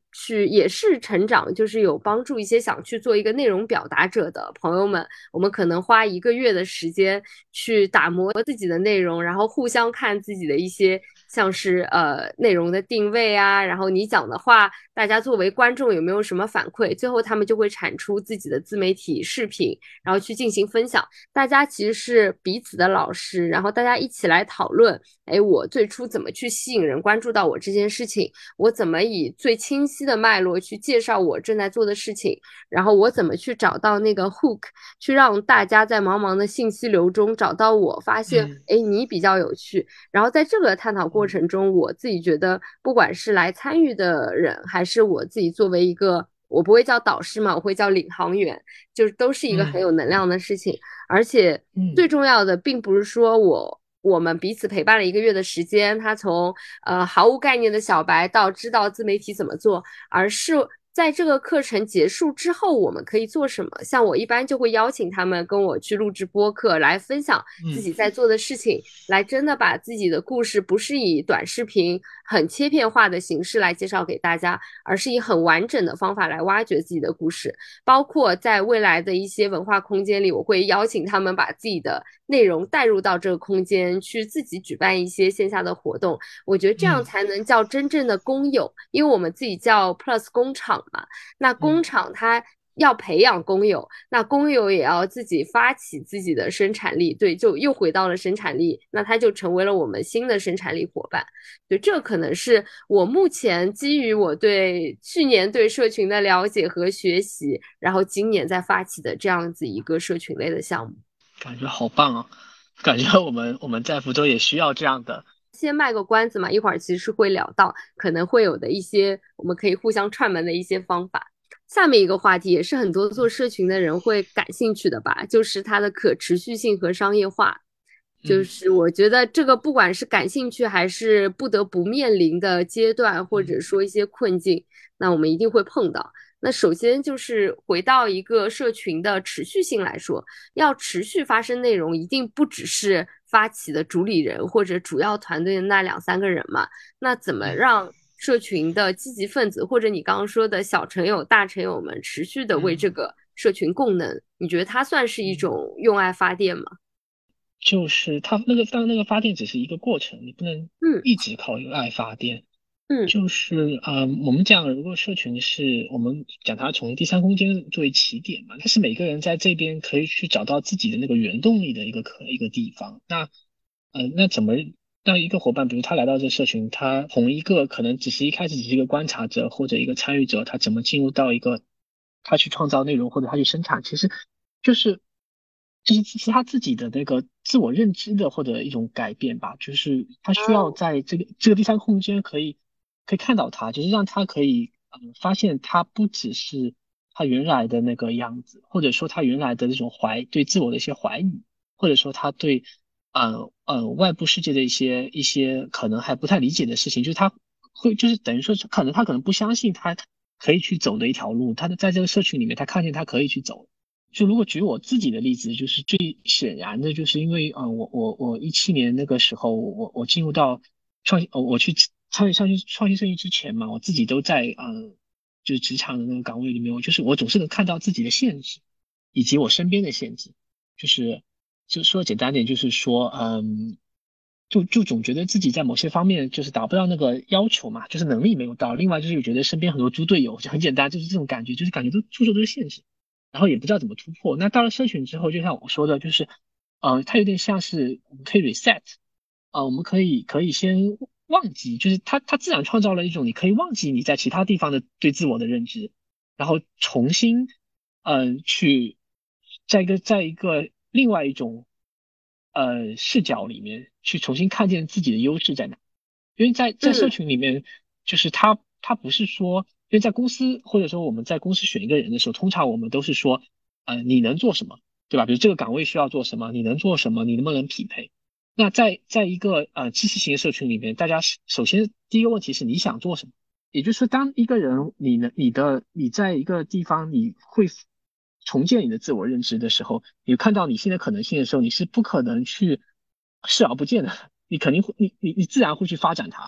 去也是成长，就是有帮助一些想去做一个内容表达者的朋友们，我们可能花1个月的时间去打磨自己的内容，然后互相看自己的一些像是内容的定位啊，然后你讲的话，大家作为观众有没有什么反馈，最后他们就会产出自己的自媒体视频，然后去进行分享。大家其实是彼此的老师，然后大家一起来讨论，哎，我最初怎么去吸引人关注到我这件事情，我怎么以最清晰的脉络去介绍我正在做的事情，然后我怎么去找到那个 hook， 去让大家在茫茫的信息流中找到我，发现，哎，你比较有趣。然后在这个探讨过程中，我自己觉得，不管是来参与的人，还是我自己作为一个，我不会叫导师嘛，我会叫领航员，就是都是一个很有能量的事情。而且最重要的，并不是说我们彼此陪伴了1个月的时间，他从毫无概念的小白到知道自媒体怎么做，而是在这个课程结束之后，我们可以做什么？像我一般就会邀请他们跟我去录制播客，来分享自己在做的事情，来真的把自己的故事不是以短视频很切片化的形式来介绍给大家，而是以很完整的方法来挖掘自己的故事。包括在未来的一些文化空间里，我会邀请他们把自己的内容带入到这个空间，去自己举办一些线下的活动。我觉得这样才能叫真正的工友，因为我们自己叫 Plus 工厂嘛，那工厂它要培养工友，那工友也要自己发起自己的生产力，对，就又回到了生产力，那它就成为了我们新的生产力伙伴。对，这可能是我目前基于我对去年对社群的了解和学习，然后今年在发起的这样子一个社群类的项目。 感觉好棒啊！感觉我们在福州也需要这样的。 先卖个关子嘛，一会儿其实会聊到可能会有的一些我们可以互相串门的一些方法。下面一个话题也是很多做社群的人会感兴趣的吧，就是它的可持续性和商业化。就是我觉得这个不管是感兴趣还是不得不面临的阶段，或者说一些困境，那我们一定会碰到。那首先就是回到一个社群的持续性来说，要持续发生内容，一定不只是发起的主理人或者主要团队的那2-3个人嘛。那怎么让社群的积极分子，或者你刚刚说的小成友、大成友们持续的为这个社群供能？你觉得它算是一种用爱发电吗？ 就是它当然那个发电只是一个过程，你不能一直靠用爱发电。就是我们讲如果社群是我们讲它从第三空间作为起点嘛，它是每个人在这边可以去找到自己的那个原动力的一个地方。那怎么让一个伙伴，比如他来到这社群，他从一个可能一开始只是一个观察者或者一个参与者，他怎么进入到一个他去创造内容或者他去生产，其实就是他自己的那个自我认知的或者一种改变吧，就是他需要在这个第三空间可以看到他，就是让他可以发现他不只是他原来的那个样子，或者说他原来的那种对自我的一些怀疑，或者说他对外部世界的一些可能还不太理解的事情，就是他会就是等于说他可能不相信他可以去走的一条路，在这个社群里面他看见他可以去走。就如果举我自己的例子，就是最显然的，就是因为我17年那个时候，我进入到我去参与创新设计之前嘛，我自己都在就是职场的那个岗位里面，我总是能看到自己的限制，以及我身边的限制，就说简单点，就是说就总觉得自己在某些方面就是达不到那个要求嘛，就是能力没有到。另外就是觉得身边很多猪队友，就很简单，就是这种感觉，就是感觉都处处都是限制。然后也不知道怎么突破。那到了社群之后，就像我说的，就是，它有点像是我们可以 reset，我们可以先忘记，就是它自然创造了一种你可以忘记你在其他地方的对自我的认知，然后重新，去在一个另外一种视角里面去重新看见自己的优势在哪。因为在社群里面，就是它不是说。因为在公司或者说我们在公司选一个人的时候，通常我们都是说，你能做什么，对吧？比如这个岗位需要做什么，你能做什么，你能不能匹配？那在一个知识型的社群里面，大家首先第一个问题是你想做什么？也就是说，当一个人你在一个地方你会重建你的自我认知的时候，你看到你新的可能性的时候，你是不可能去视而不见的，你肯定会你自然会去发展它。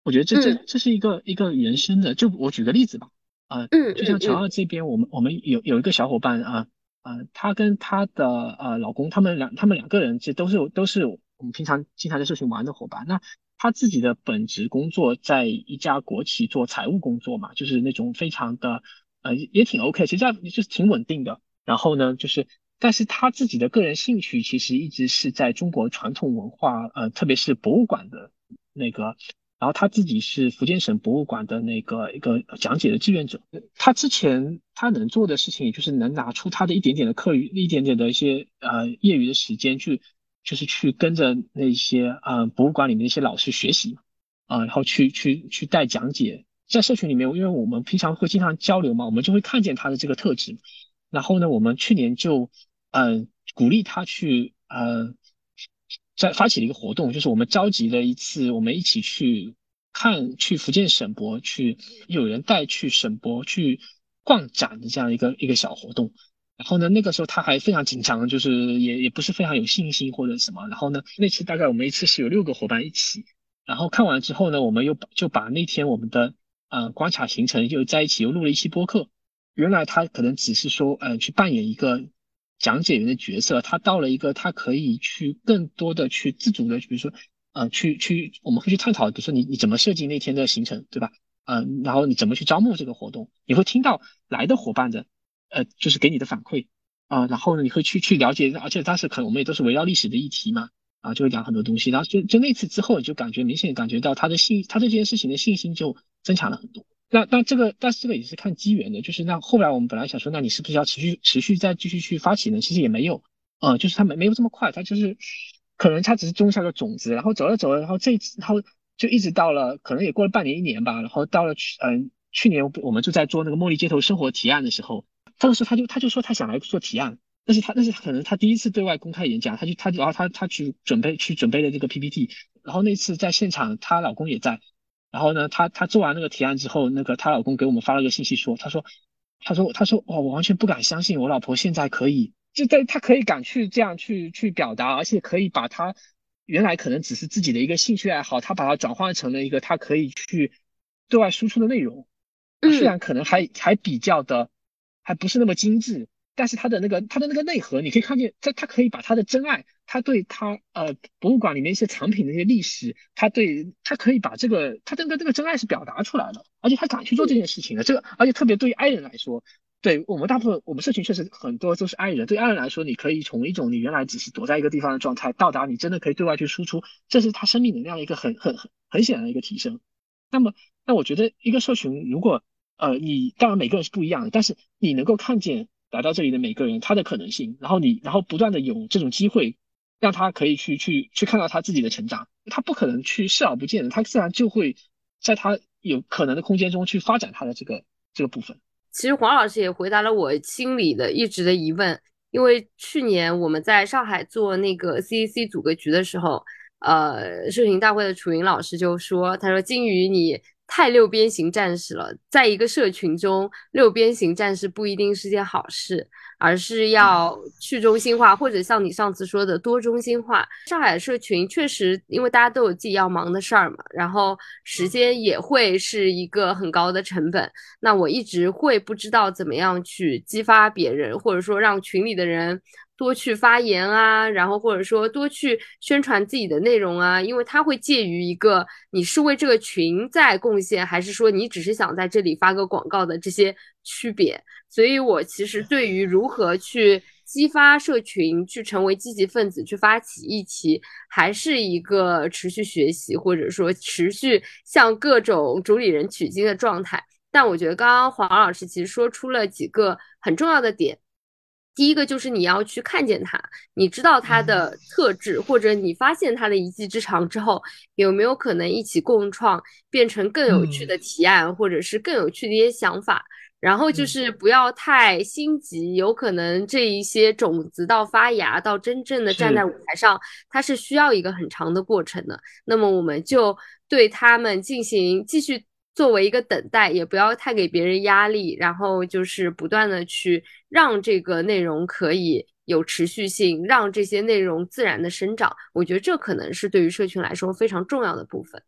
我觉得这是一个原生的，就我举个例子吧，就像乔二这边，我们有一个小伙伴她跟她的老公，他们两个人其实都是我们平常经常在社群玩的伙伴。那他自己的本职工作在一家国企做财务工作嘛，就是那种非常的也挺 OK，其实就是挺稳定的。然后呢，但是他自己的个人兴趣其实一直是在中国传统文化，特别是博物馆的那个。然后他自己是福建省博物馆的那个一个讲解的志愿者。他之前他能做的事情，也就是能拿出他的一点点的课余、一点点的一些业余的时间就是去跟着那些博物馆里面的一些老师学习然后去带讲解。在社群里面，因为我们平常会经常交流嘛，我们就会看见他的这个特质。然后呢，我们去年就鼓励他去在发起了一个活动，就是我们召集了一次，我们一起去福建省博，有人带去省博去逛展的这样一个小活动。然后呢，那个时候他还非常紧张，就是也不是非常有信心或者什么。然后呢，那次大概我们一次是有6个伙伴一起，然后看完之后呢，我们就把那天我们的观察行程又在一起又录了一期播客。原来他可能只是说去扮演一个讲解员的角色，他到了一个他可以去更多的去自主的，比如说我们会去探讨，比如说你怎么设计那天的行程，对吧？然后你怎么去招募这个活动，你会听到来的伙伴的就是给你的反馈然后呢你会去了解，而且当时可能我们也都是围绕历史的议题嘛就会讲很多东西。然后就那次之后，你就明显感觉到他对这件事情的信心就增强了很多。但是这个也是看机缘的，就是那后来我们本来想说，那你是不是要持续再继续去发起呢？其实也没有，就是他没有这么快，他就是可能他只是种下个种子，然后走了走了，然后然后就一直到了，可能也过了半年1年吧，然后到了去年我们就在做那个茉莉街头生活提案的时候，这个时候他就说他想来做提案。那是可能他第一次对外公开演讲，然后他去准备了这个 PPT，然后那次在现场，她老公也在。然后呢，她做完那个提案之后，那个她老公给我们发了个信息说，他说哇，我完全不敢相信我老婆现在她可以敢去这样去表达，而且可以把她原来可能只是自己的一个兴趣爱好，她把它转换成了一个她可以去对外输出的内容。虽然可能还比较的还不是那么精致，但是它的那个内核，你可以看见它可以把它的真爱，它对它博物馆里面一些藏品的一些历史，它可以把它的这个真爱是表达出来了，而且他敢去做这件事情的。而且特别对于 i 人来说，对我们大部分我们社群确实很多都是 i 人，对 i 人来说，你可以从一种你原来只是躲在一个地方的状态，到达你真的可以对外去输出，这是他生命能量的一个很显然的一个提升。那我觉得一个社群如果你当然每个人是不一样的，但是你能够看见来到这里的每个人他的可能性，然后不断的有这种机会，让他可以去看到他自己的成长，他不可能去视而不见的，他自然就会在他有可能的空间中去发展他的这个部分。 其实黄老师也回答了我心里的一直的疑问，因为去年我们在上海做那个 CEC 组个局的时候，社群大会的楚云老师就说，他说金鱼你太六边形战士了，在一个社群中，六边形战士不一定是件好事，而是要去中心化，或者像你上次说的多中心化。上海社群确实，因为大家都有自己要忙的事儿嘛，然后时间也会是一个很高的成本。那我一直会不知道怎么样去激发别人，或者说让群里的人多去发言啊，然后或者说多去宣传自己的内容啊，因为它会介于一个你是为这个群在贡献，还是说你只是想在这里发个广告的这些区别。所以我其实对于如何去激发社群去成为积极分子，去发起议题，还是一个持续学习，或者说持续向各种主理人取经的状态。但我觉得刚刚黄老师其实说出了几个很重要的点。第一个就是你要去看见它，你知道它的特质，或者你发现它的一技之长之后，有没有可能一起共创，变成更有趣的提案，或者是更有趣的一些想法。然后就是不要太心急，有可能这一些种子到发芽，到真正的站在舞台上，它是需要一个很长的过程的。那么我们就对他们继续作为一个等待，也不要太给别人压力，然后就是不断的去让这个内容可以有持续性，让这些内容自然的生长。我觉得这可能是对于社群来说非常重要的部分。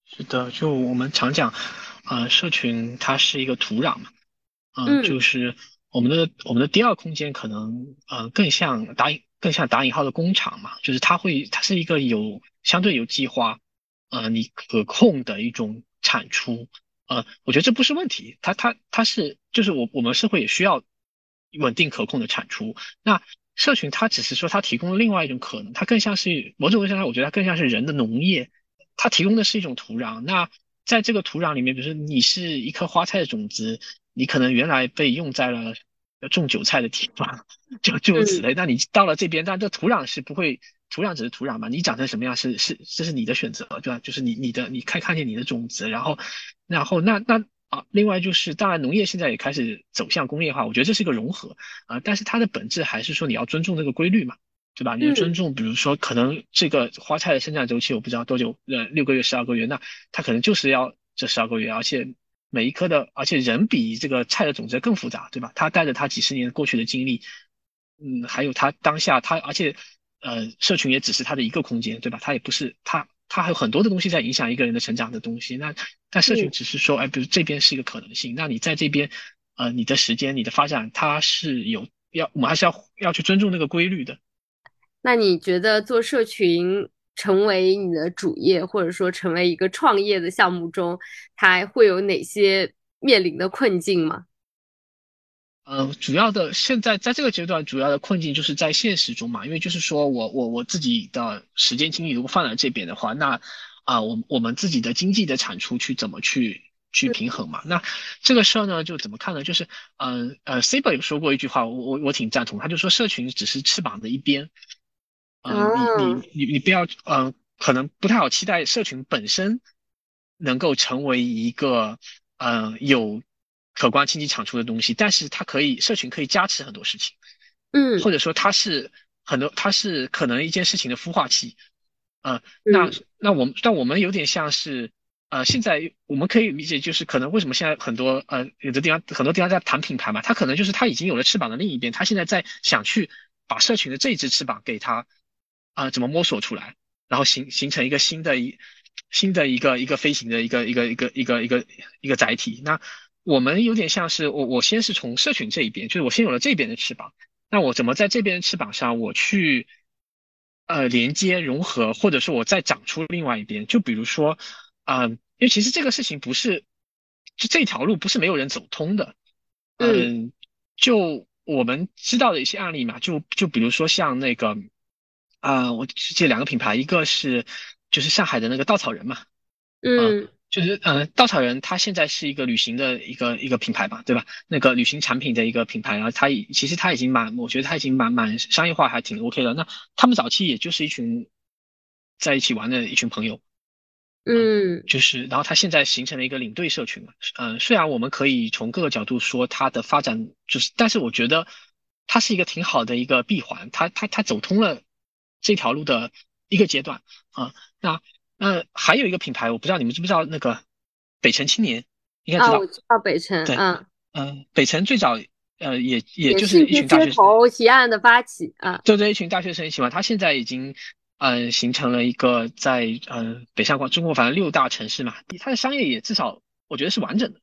是的，就我们常讲，社群它是一个土壤嘛， 嗯就是我们的第二空间可能更像打引号的工厂嘛，就是它是一个相对有计划，你可控的一种产出，我觉得这不是问题，它是就是我们社会也需要稳定可控的产出，那社群它只是说它提供了另外一种可能，它更像是某种意义上，我觉得它更像是人的农业。它提供的是一种土壤。那在这个土壤里面，比如说你是一颗花菜的种子，你可能原来被用在了种韭菜的地方，就如此嗯类。那你到了这边，但这土壤是不会，土壤只是土壤嘛，你长成什么样这是你的选择，对吧？就是你看见你的种子，然后另外就是，当然农业现在也开始走向工业化，我觉得这是一个融合但是它的本质还是说你要尊重这个规律嘛。对吧？你要尊嗯。 重，比如说，可能这个花菜的生长周期我不知道多久，6个月、12个月，那它可能就是要这12个月，而且而且人比这个菜的种子更复杂，对吧？他带着他几十年过去的经历，还有他当下而且社群也只是他的一个空间，对吧？他也不是他还有很多的东西在影响一个人的成长的东西。但社群嗯， 只是说，哎，比如这边是一个可能性，那你在这边，你的时间、你的发展，它是我们还是要去尊重那个规律的。 那你觉得做社群成为你的主业，或者说成为一个创业的项目中，它会有哪些面临的困境吗？ 主要的现在在这个阶段，主要的困境就是在现实中嘛，因为就是说我自己的时间精力如果放在这边的话，那我们自己的经济的产出怎么去平衡嘛？那这个事儿呢，就怎么看呢？就是Saber 有说过一句话，我挺赞同，他就说社群只是翅膀的一边， 啊， 你不要可能不太好期待社群本身能够成为一个有可观经济产出的东西，但是社群可以加持很多事情，或嗯者说它是可能一件事情的孵化器，呃，那嗯但我们有点像是。现在我们可以理解，就是可能为什么现在很多地方在谈品牌嘛，它可能就是它已经有了翅膀的另一边，它现在在想去把社群的这一只翅膀给它怎么摸索出来，然后形成一个新的一个飞行的一个载体。那我们有点像是我先是从社群这一边，就是我先有了这边的翅膀，那我怎么在这边的翅膀上我去连接融合，或者说我再长出另外一边，就比如说因为其实这个事情就这条路不是没有人走通的， 嗯就我们知道的一些案例嘛，就比如说像那个我记得两个品牌，一个就是上海的那个稻草人嘛， 嗯就是稻草人它现在是一个旅行的一个品牌吧，对吧？那个旅行产品的一个品牌，然后其实它已经我觉得它已经蛮商业化，还挺 OK 的。那他们早期也就是一群在一起玩的一群朋友。 嗯然后它现在形成了一个领队社群嘛，虽然我们可以从各个角度说它的发展但是我觉得它是一个挺好的一个闭环，它走通了这条路的一个阶段那还有一个品牌，我不知道你们知不知道那个北辰青年，应该知啊， 道。 我知道北辰， 对，北辰最早也也就是是一些街头提案的发起啊， 就这一群大学生一起玩，他现在已经形成了一个在北上广中国反正6大城市嘛，它的商业也至少我觉得是完整的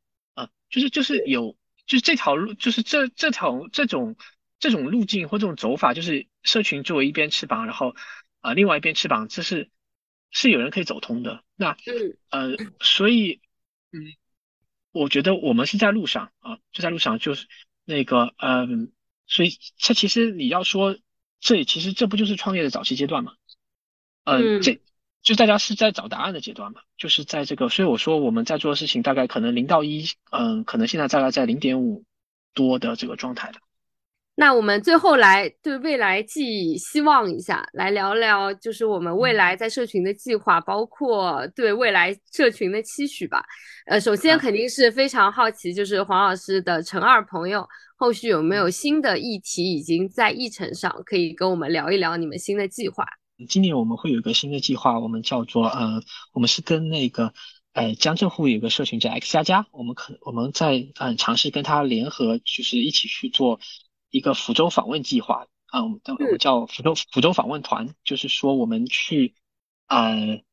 就是这条路就是这种路径或这种走法，就是社群作为一边翅膀，然后另外一边翅膀，这是有人可以走通的。 嗯所以我觉得我们是在路上就在路上，就是那个所以它其实你要说，其实这不就是创业的早期阶段嘛？ 嗯。 就大家是在找答案的阶段嘛，就是在这个，所以我说我们在做的事情大概可能0到1，可能现在大概在0.5多的这个状态的。 那我们最后来对未来寄希望一下，来聊聊就是我们未嗯来在社群的计划，包括对未来社群的期许吧。首先啊肯定是非常好奇，就是黄老师的陈二朋友，后续有没有嗯。 新的议题已经在议程上，可以跟我们聊一聊你们新的计划。 今年我们会有一个新的计划，我们叫做我们是跟那个江浙沪有个社群叫 X 加加，我们在尝试跟他联合，就是一起去做一个福州访问计划我们嗯叫福州访问团，就是说我们去呃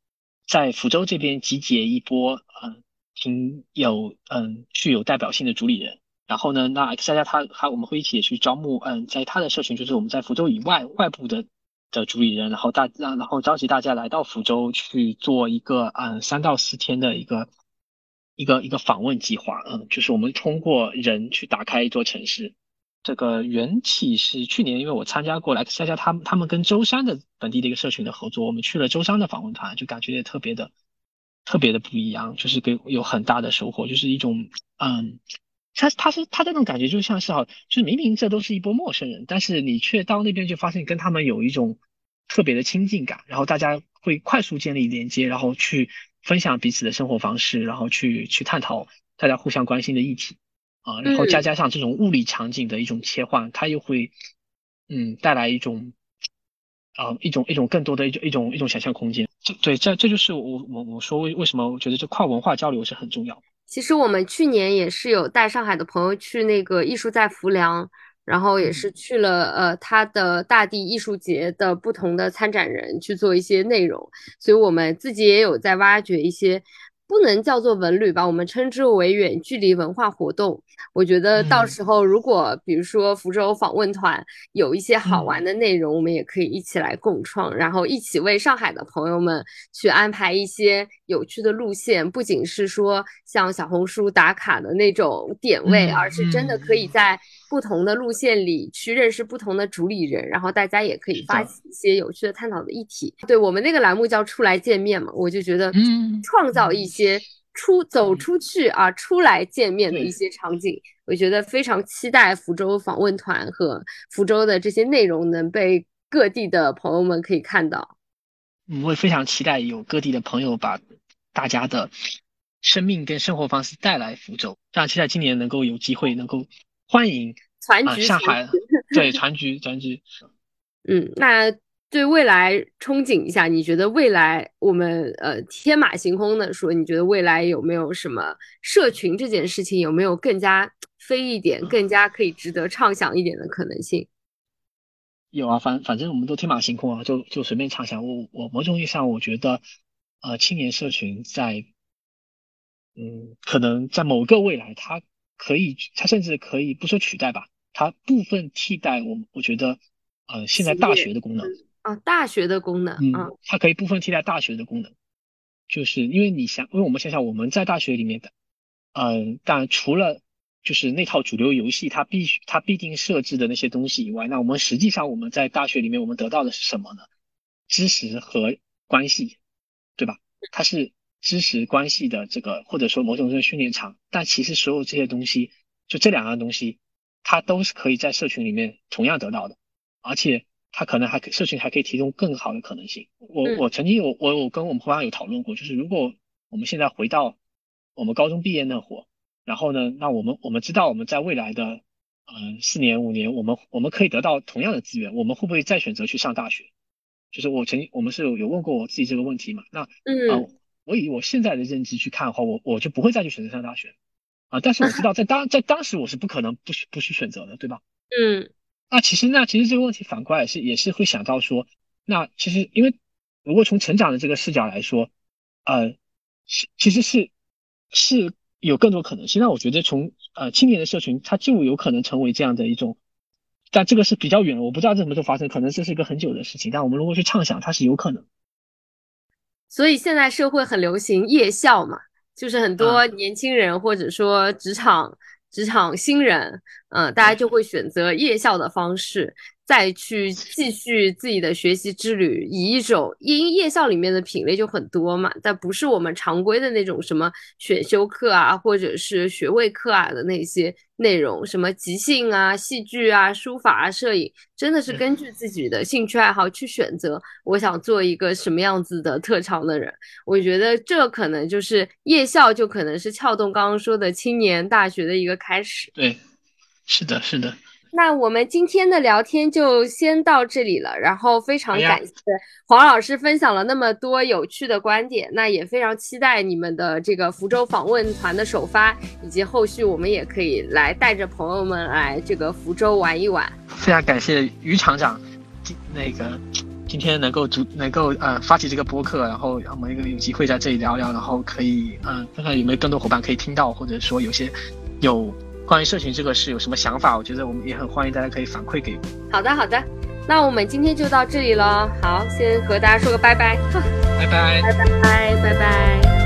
在福州这边集结一波挺有具有代表性的主理人。然后呢，那 X 加加我们会一起去招募在他的社群，就是我们在福州以外部的主理人，然后召集大家来到福州去做一个3到4天的一个访问计划。就是我们通过人去打开一座城市。这个缘起是去年，因为我参加过 X 加加他们跟舟山的本地的一个社群的合作，我们去了舟山的访问团，就感觉也特别的不一样，就是有很大的收获，就是一种他这种感觉就像是就是明明这都是一波陌生人，但是你却到那边就发现跟他们有一种特别的亲近感，然后大家会快速建立连接，然后去分享彼此的生活方式，然后去探讨大家互相关心的议题然后加上这种物理场景的一种切换，它又会带来一种更多的一种想象空间。这就是我说为什么我觉得这跨文化交流是很重要。 其实我们去年也是有带上海的朋友去那个艺术在浮梁，然后也是去了他的大地艺术节的不同的参展人去做一些内容，所以我们自己也有在挖掘一些不能叫做文旅吧，我们称之为远距离文化活动。我觉得到时候如果比如说福州访问团有一些好玩的内容，我们也可以一起来共创，然后一起为上海的朋友们去安排一些有趣的路线，不仅是说像小红书打卡的那种点位，而是真的可以在不同的路线里去认识不同的主理人，然后大家也可以发起一些有趣的探讨的议题。对，我们那个栏目叫出来见面嘛，我就觉得创造一些走出去出来见面的一些场景，我觉得非常期待福州访问团和福州的这些内容能被各地的朋友们可以看到。 我也非常期待有各地的朋友把大家的生命跟生活方式带来福州，非常期待今年能够有机会能够欢迎上海对船局那对未来憧憬一下，你觉得未来我们天马行空的说，你觉得未来有没有什么社群这件事情有没有更加飞一点，更加可以值得畅想一点的可能性？ 有啊，反正我们都天马行空就随便畅想。我某种意义上我觉得青年社群在可能在某个未来它甚至可以不说取代吧，它部分替代我觉得现在大学的功能大学的功能它可以部分替代大学的功能，就是因为我们想想我们在大学里面的当然除了就是那套主流游戏它必定设置的那些东西以外，那我们实际上我们在大学里面我们得到的是什么呢？知识和关系，对吧？它是知识关系的这个或者说某种这个训练场，但其实所有这些东西就这2样东西它都是可以在社群里面同样得到的，而且它可能社群还可以提供更好的可能性。我曾经我跟我们伙伴有讨论过，就是如果我们现在回到我们高中毕业那会儿，然后呢，那我们知道我们在未来的4年5年，我们可以得到同样的资源，我们会不会再选择去上大学？就是我们是有问过我自己这个问题嘛？那我以我现在的认知去看的话，我就不会再去选择上大学但是我知道在当时我是不可能不去选择的，对吧？那其实这个问题反过来也是会想到说，那其实因为如果从成长的这个视角来说，其实是有更多可能性。那我觉得从青年的社群，它就有可能成为这样的一种，但这个是比较远了，我不知道这什么时候发生，可能这是一个很久的事情。但我们如果去畅想，它是有可能。 所以现在社会很流行夜校嘛，就是很多年轻人或者说职场新人，大家就会选择夜校的方式，再去继续自己的学习之旅，因为夜校里面的品类就很多嘛，但不是我们常规的那种什么选修课或者是学位课的那些内容，什么即兴戏剧书法摄影，真的是根据自己的兴趣爱好去选择我想做一个什么样子的特长的人。我觉得这可能就是夜校就可能是撬动刚刚说的青年大学的一个开始。 对，是的。 那我们今天的聊天就先到这里了，然后非常感谢黄老师分享了那么多有趣的观点，那也非常期待你们的这个福州访问团的首发，以及后续我们也可以来带着朋友们来这个福州玩一玩。 非常感谢于厂长今天能够发起这个播客，然后让我们有机会在这里聊聊，然后可以看看有没有更多伙伴可以听到，或者说有关于社群这个事有什么想法，我觉得我们也很欢迎大家可以反馈给我。 好的，那我们今天就到这里了。好，先和大家说个拜拜。 拜拜， 拜拜，拜拜。